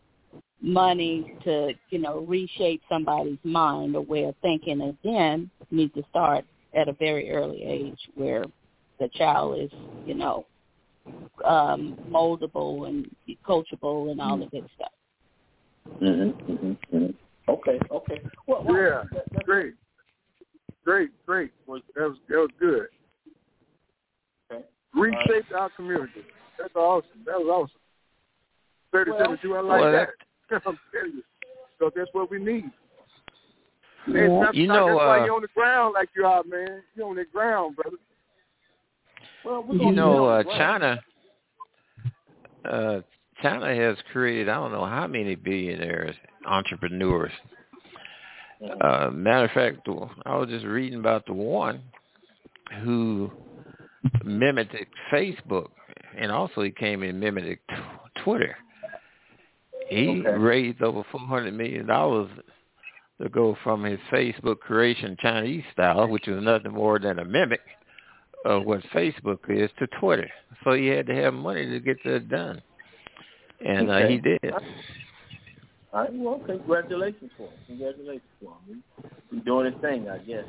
money to, reshape somebody's mind or way of thinking. Again, you need to start at a very early age where the child is, moldable and coachable and all the good stuff. Okay. Well, great. That was good. Okay. Reshape our community. That's awesome. That was awesome. 37, I like that. I'm telling you. So that's what we need. Man, that's why you're on the ground like you are, man. You're on the ground, brother. Well, China has created I don't know how many billionaires, entrepreneurs. Matter of fact, I was just reading about the one who mimicked Facebook, and also he came and mimicked Twitter. He raised over $400 million to go from his Facebook creation Chinese style, which is nothing more than a mimic of what Facebook is, to Twitter. So he had to have money to get that done. And he did. All right, well, congratulations for him. He's doing his thing, I guess.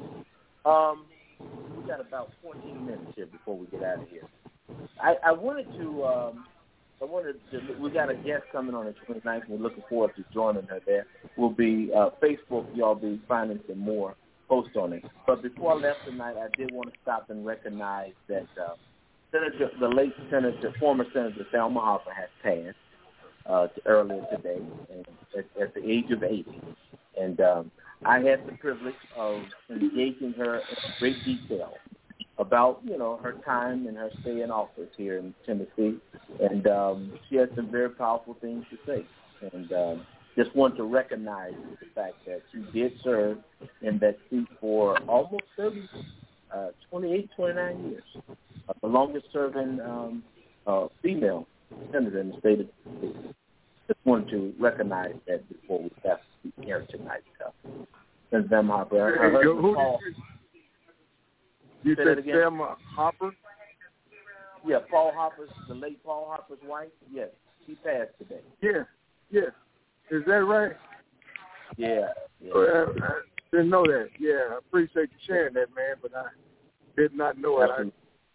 We got about 14 minutes here before we get out of here. I wanted to we got a guest coming on the 29th. We're looking forward to joining her there. We'll be Facebook. Y'all be finding some more posts on it. But before I left tonight, I did want to stop and recognize that the late former Senator Thelma Harper has passed earlier today at the age of 80. And I had the privilege of engaging her in great detail about, her time and her stay in office here in Tennessee. And she had some very powerful things to say. And just want to recognize the fact that she did serve in that seat for almost 28, 29 years. The longest serving female senator in the state of Tennessee. Just wanted to recognize that before we pass the air tonight. Senator Thelma Harper. Her husband, Paul. You said Thelma Harper? Yeah, the late Paul Harper's wife. Yes, she passed today. Yeah. Is that right? Yeah. I didn't know that. Yeah, I appreciate you sharing that, man, but I did not know it.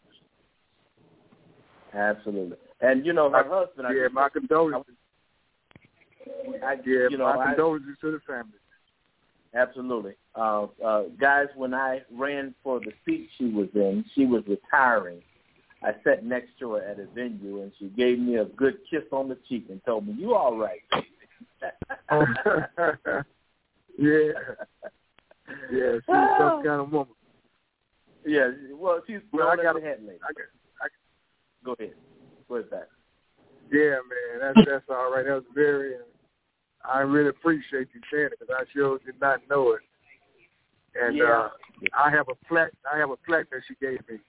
Absolutely. And, her husband. My condolences. My condolences to the family. Absolutely. Guys, when I ran for the seat she was in, she was retiring. I sat next to her at a venue, and she gave me a good kiss on the cheek and told me, "You all right?" Yeah, she's some kind of woman. Yeah, well, she's I got a head lady. Go ahead. Go ahead, back. Yeah, man, that's all right. That was very. I really appreciate you sharing it because I sure did not know it. And I have a plaque. That she gave me.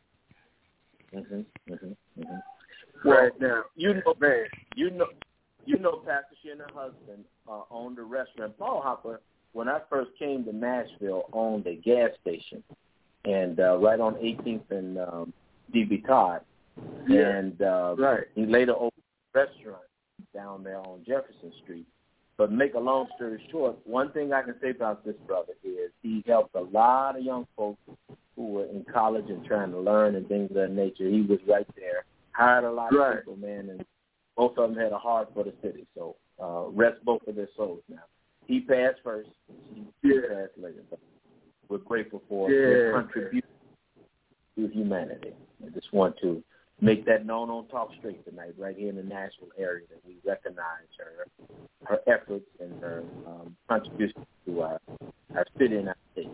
Right now, man. Pastor, she and her husband owned a restaurant. Paul Harper, when I first came to Nashville, owned a gas station, and right on 18th and D.B. Todd, and he later opened a restaurant down there on Jefferson Street. But make a long story short, one thing I can say about this brother is he helped a lot of young folks who were in college and trying to learn and things of that nature. He was right there, hired a lot of people, man, and both of them had a heart for the city. So rest both of their souls now. He passed first. He passed later. But we're grateful for his contribution to humanity. I just want to make that known on Talk Straight tonight, right here in the Nashville area, that we recognize her efforts and her contribution to our city and our state.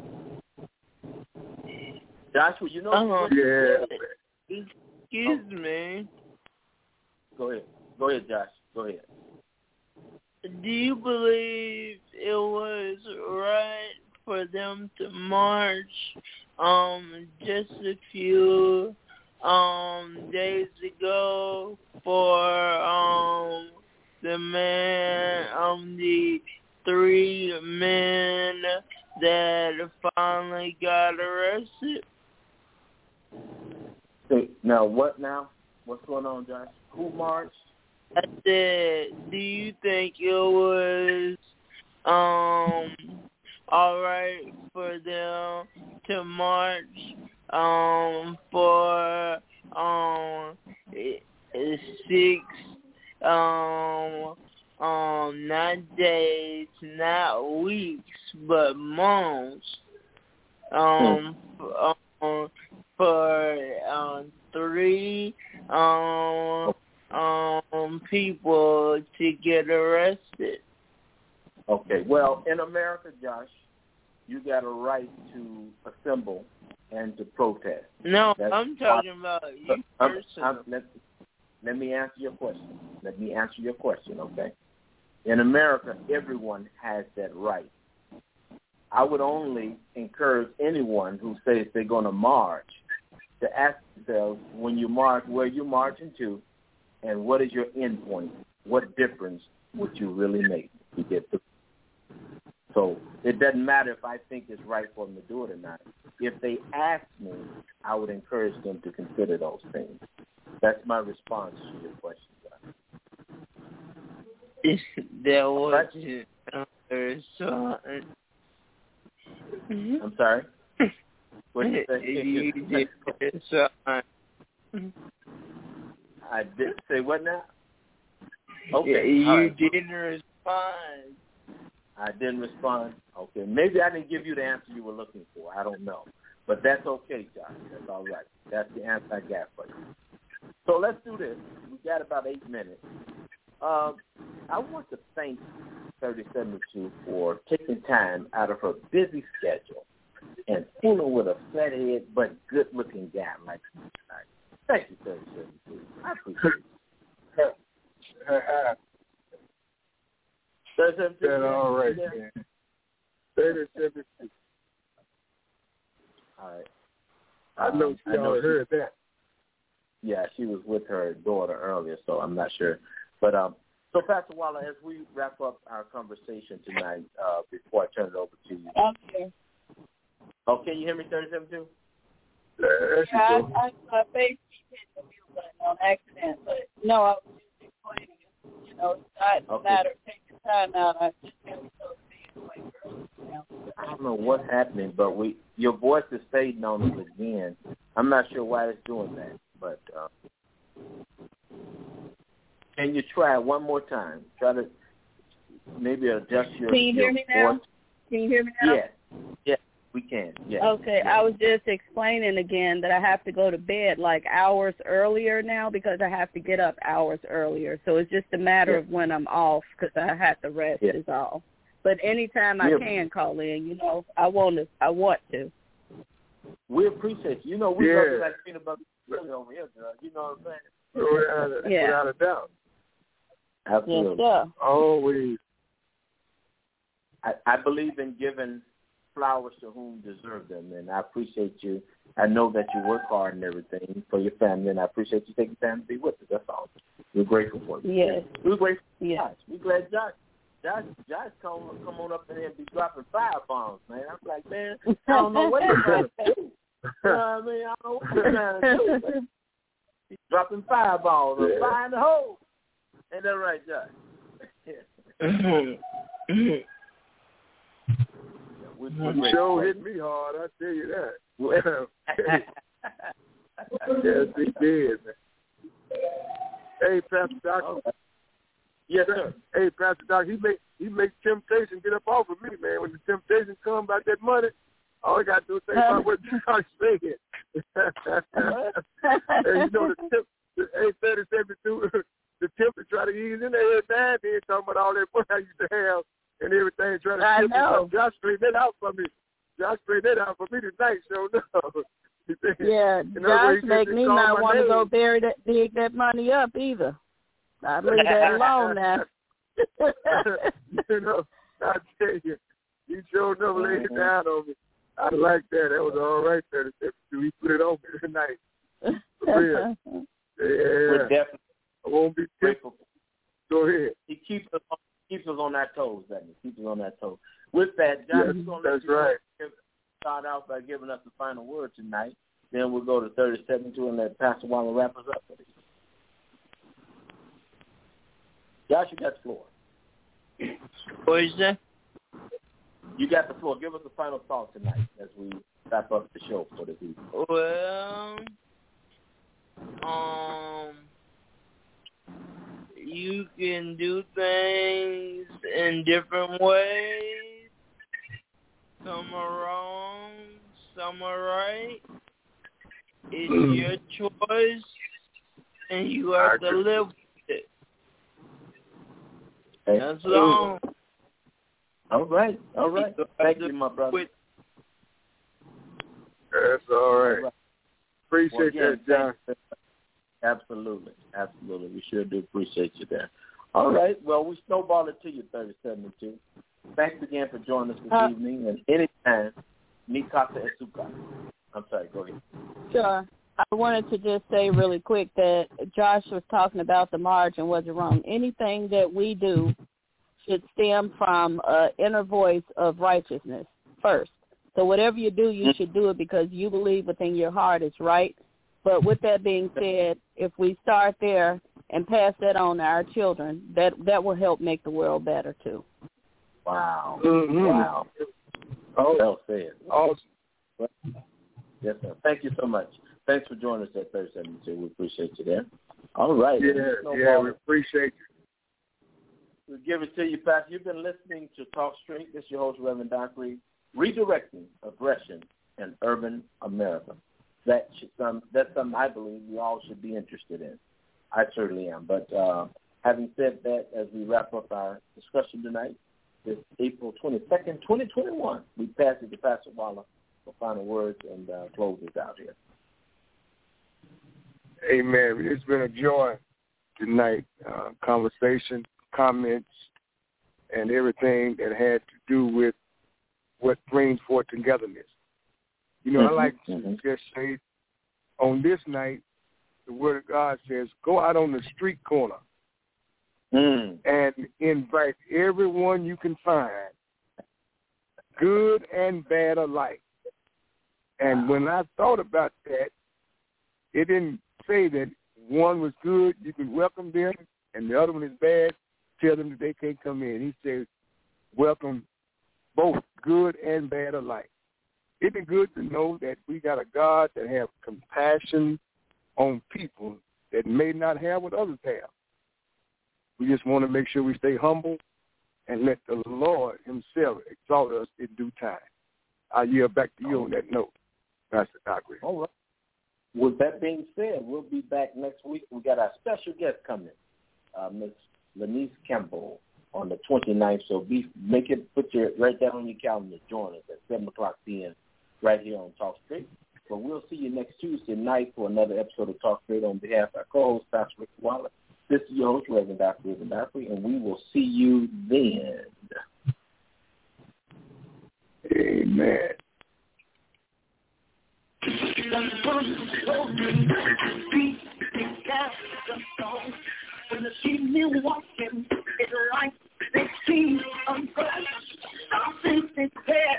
Joshua, Excuse me. Go ahead, Josh. Go ahead. Do you believe it was right for them to march just a few days ago for the 3 men that finally got arrested? Now, what now? What's going on, Josh? Who marched? I said, do you think it was all right for them to march for 6 not days, not weeks, but months for 3 people to get arrested? Okay, well, in America, Josh, you got a right to assemble and to protest. No, I'm talking about you personally. Let me answer your question. Okay? In America, everyone has that right. I would only encourage anyone who says they're going to march to ask themselves, when you march, where you marching to, and what is your end point? What difference would you really make to get through? So it doesn't matter if I think it's right for them to do it or not. If they ask me, I would encourage them to consider those things. That's my response to your question, John. That was I'm sorry? What did you say? I did say what now? Okay. Yeah, you right. didn't respond. I didn't respond. Okay. Maybe I didn't give you the answer you were looking for. I don't know. But that's okay, Josh. That's all right. That's the answer I got for you. So let's do this. We got about 8 minutes. I want to thank 3072 for taking time out of her busy schedule and fooling with a flathead but good-looking guy like me tonight. Thank you, 3072. I appreciate it. 3072. That's all right, man. 3072. All right. I know she already heard that. Yeah, she was with her daughter earlier, so I'm not sure. But so, Pastor Waller, as we wrap up our conversation tonight, before I turn it over to you. Okay. Oh, can you hear me, 37-2? I basically hit the mute button on accident, but no, I was just explaining it. You know, it's not a matter of taking time out. I just have to be away early now. I don't know what's happening, but your voice is fading on us again. I'm not sure why it's doing that, but can you try one more time? Try to maybe adjust your. Can you hear me now? Voice. Can you hear me now? Yes, we can. Yes. Okay, I was just explaining again that I have to go to bed like hours earlier now because I have to get up hours earlier. So it's just a matter of when I'm off because I have to rest is all. But anytime I can call in, you know, I want to. We appreciate you. You know, we love you like peanut butter over here, girl. You know what I'm saying? Without a doubt. Absolutely. Yes, always. I believe in giving flowers to whom deserve them, and I appreciate you. I know that you work hard and everything for your family, and I appreciate you taking time to be with us. That's all. We're grateful for you. Yes. We're grateful for yes. Josh. We're glad Josh come on up in there and be dropping firebombs, man. I'm like, man, I don't know what he's trying to do. You know what I mean? I don't know what he's trying to do. He's dropping fireballs or fire in the hole. Ain't that right, Josh? The show hit me hard, I tell you that. Yes, he did, man. Hey, Pastor Doc. Yes, sir. Hey, Pastor Doc, he make temptation get up off of me, man. When the temptation come about that money, all I got to do is think about what you are saying. And you know, the 3072, the tip to try to ease in there, man, they ain't talking about all that money I used to have and everything, trying to tip me. Josh straightened that out for me. Josh straightened that out for me tonight, so no. Yeah, Josh make me not want to go dig that money up either. I leave that alone now. You know, I tell you, he sure enough laid it down on me. I like that. That was all right there. He put it on me tonight. For real. Yeah. We're definitely I won't be grateful. Go ahead. He keeps us on our toes, doesn't he? Keeps us on our toes. With that, John, that's right. Start out by giving us the final word tonight. Then we'll go to 3072 and let Pastor Waller wrap us up. Josh, you got the floor. What is that? You got the floor. Give us the final thought tonight as we wrap up the show for the evening. Well, you can do things in different ways. Some are wrong, some are right. It's your choice, and you have to live with it. That's all. All right. Thank you, my brother. That's all right. Appreciate that, John. Absolutely. We sure do appreciate you there. All right. Well, we snowball it to you, 3072. Thanks again for joining us this evening. And anytime, Mikasa Esuka. I'm sorry, go ahead. Sure. I wanted to just say really quick that Josh was talking about the margin wasn't wrong. Anything that we do should stem from an inner voice of righteousness first. So whatever you do, you should do it because you believe within your heart it's right. But with that being said, if we start there and pass that on to our children, that will help make the world better too. Wow. Mm-hmm. Wow. Well said. Awesome. Yes, sir. Thank you so much. Thanks for joining us at 3072. We appreciate you there. All right. We appreciate you. We'll give it to you, Pastor. You've been listening to Talk Straight. This is your host, Reverend Dockery, redirecting aggression in urban America. That's something I believe we all should be interested in. I certainly am. But having said that, as we wrap up our discussion tonight, this April 22nd, 2021, we pass it to Pastor Waller for final words and close this out here. Amen. It's been a joy tonight, conversation, comments, and everything that had to do with what brings forth togetherness. You know, I like to just say, on this night, the Word of God says, go out on the street corner and invite everyone you can find, good and bad alike. And when I thought about that, it didn't say that one was good, you can welcome them, and the other one is bad, tell them that they can't come in. He says, welcome both good and bad alike. Isn't it good to know that we got a God that has compassion on people that may not have what others have? We just want to make sure we stay humble and let the Lord himself exalt us in due time. I yield back to you on that note, Pastor Dockery. All right. With that being said, we'll be back next week. We got our special guest coming, Ms. Lanice Campbell, on the 29th. So write that on your calendar. Join us at 7 o'clock p.m. right here on Talk Straight. But we'll see you next Tuesday night for another episode of Talk Straight. On behalf of our co-host, Pastor Rick Waller, this is your host, Reverend Dr. Reverend Dockery, and we will see you then. Amen. When they see me walking, it's like they see a ghost. Something is there.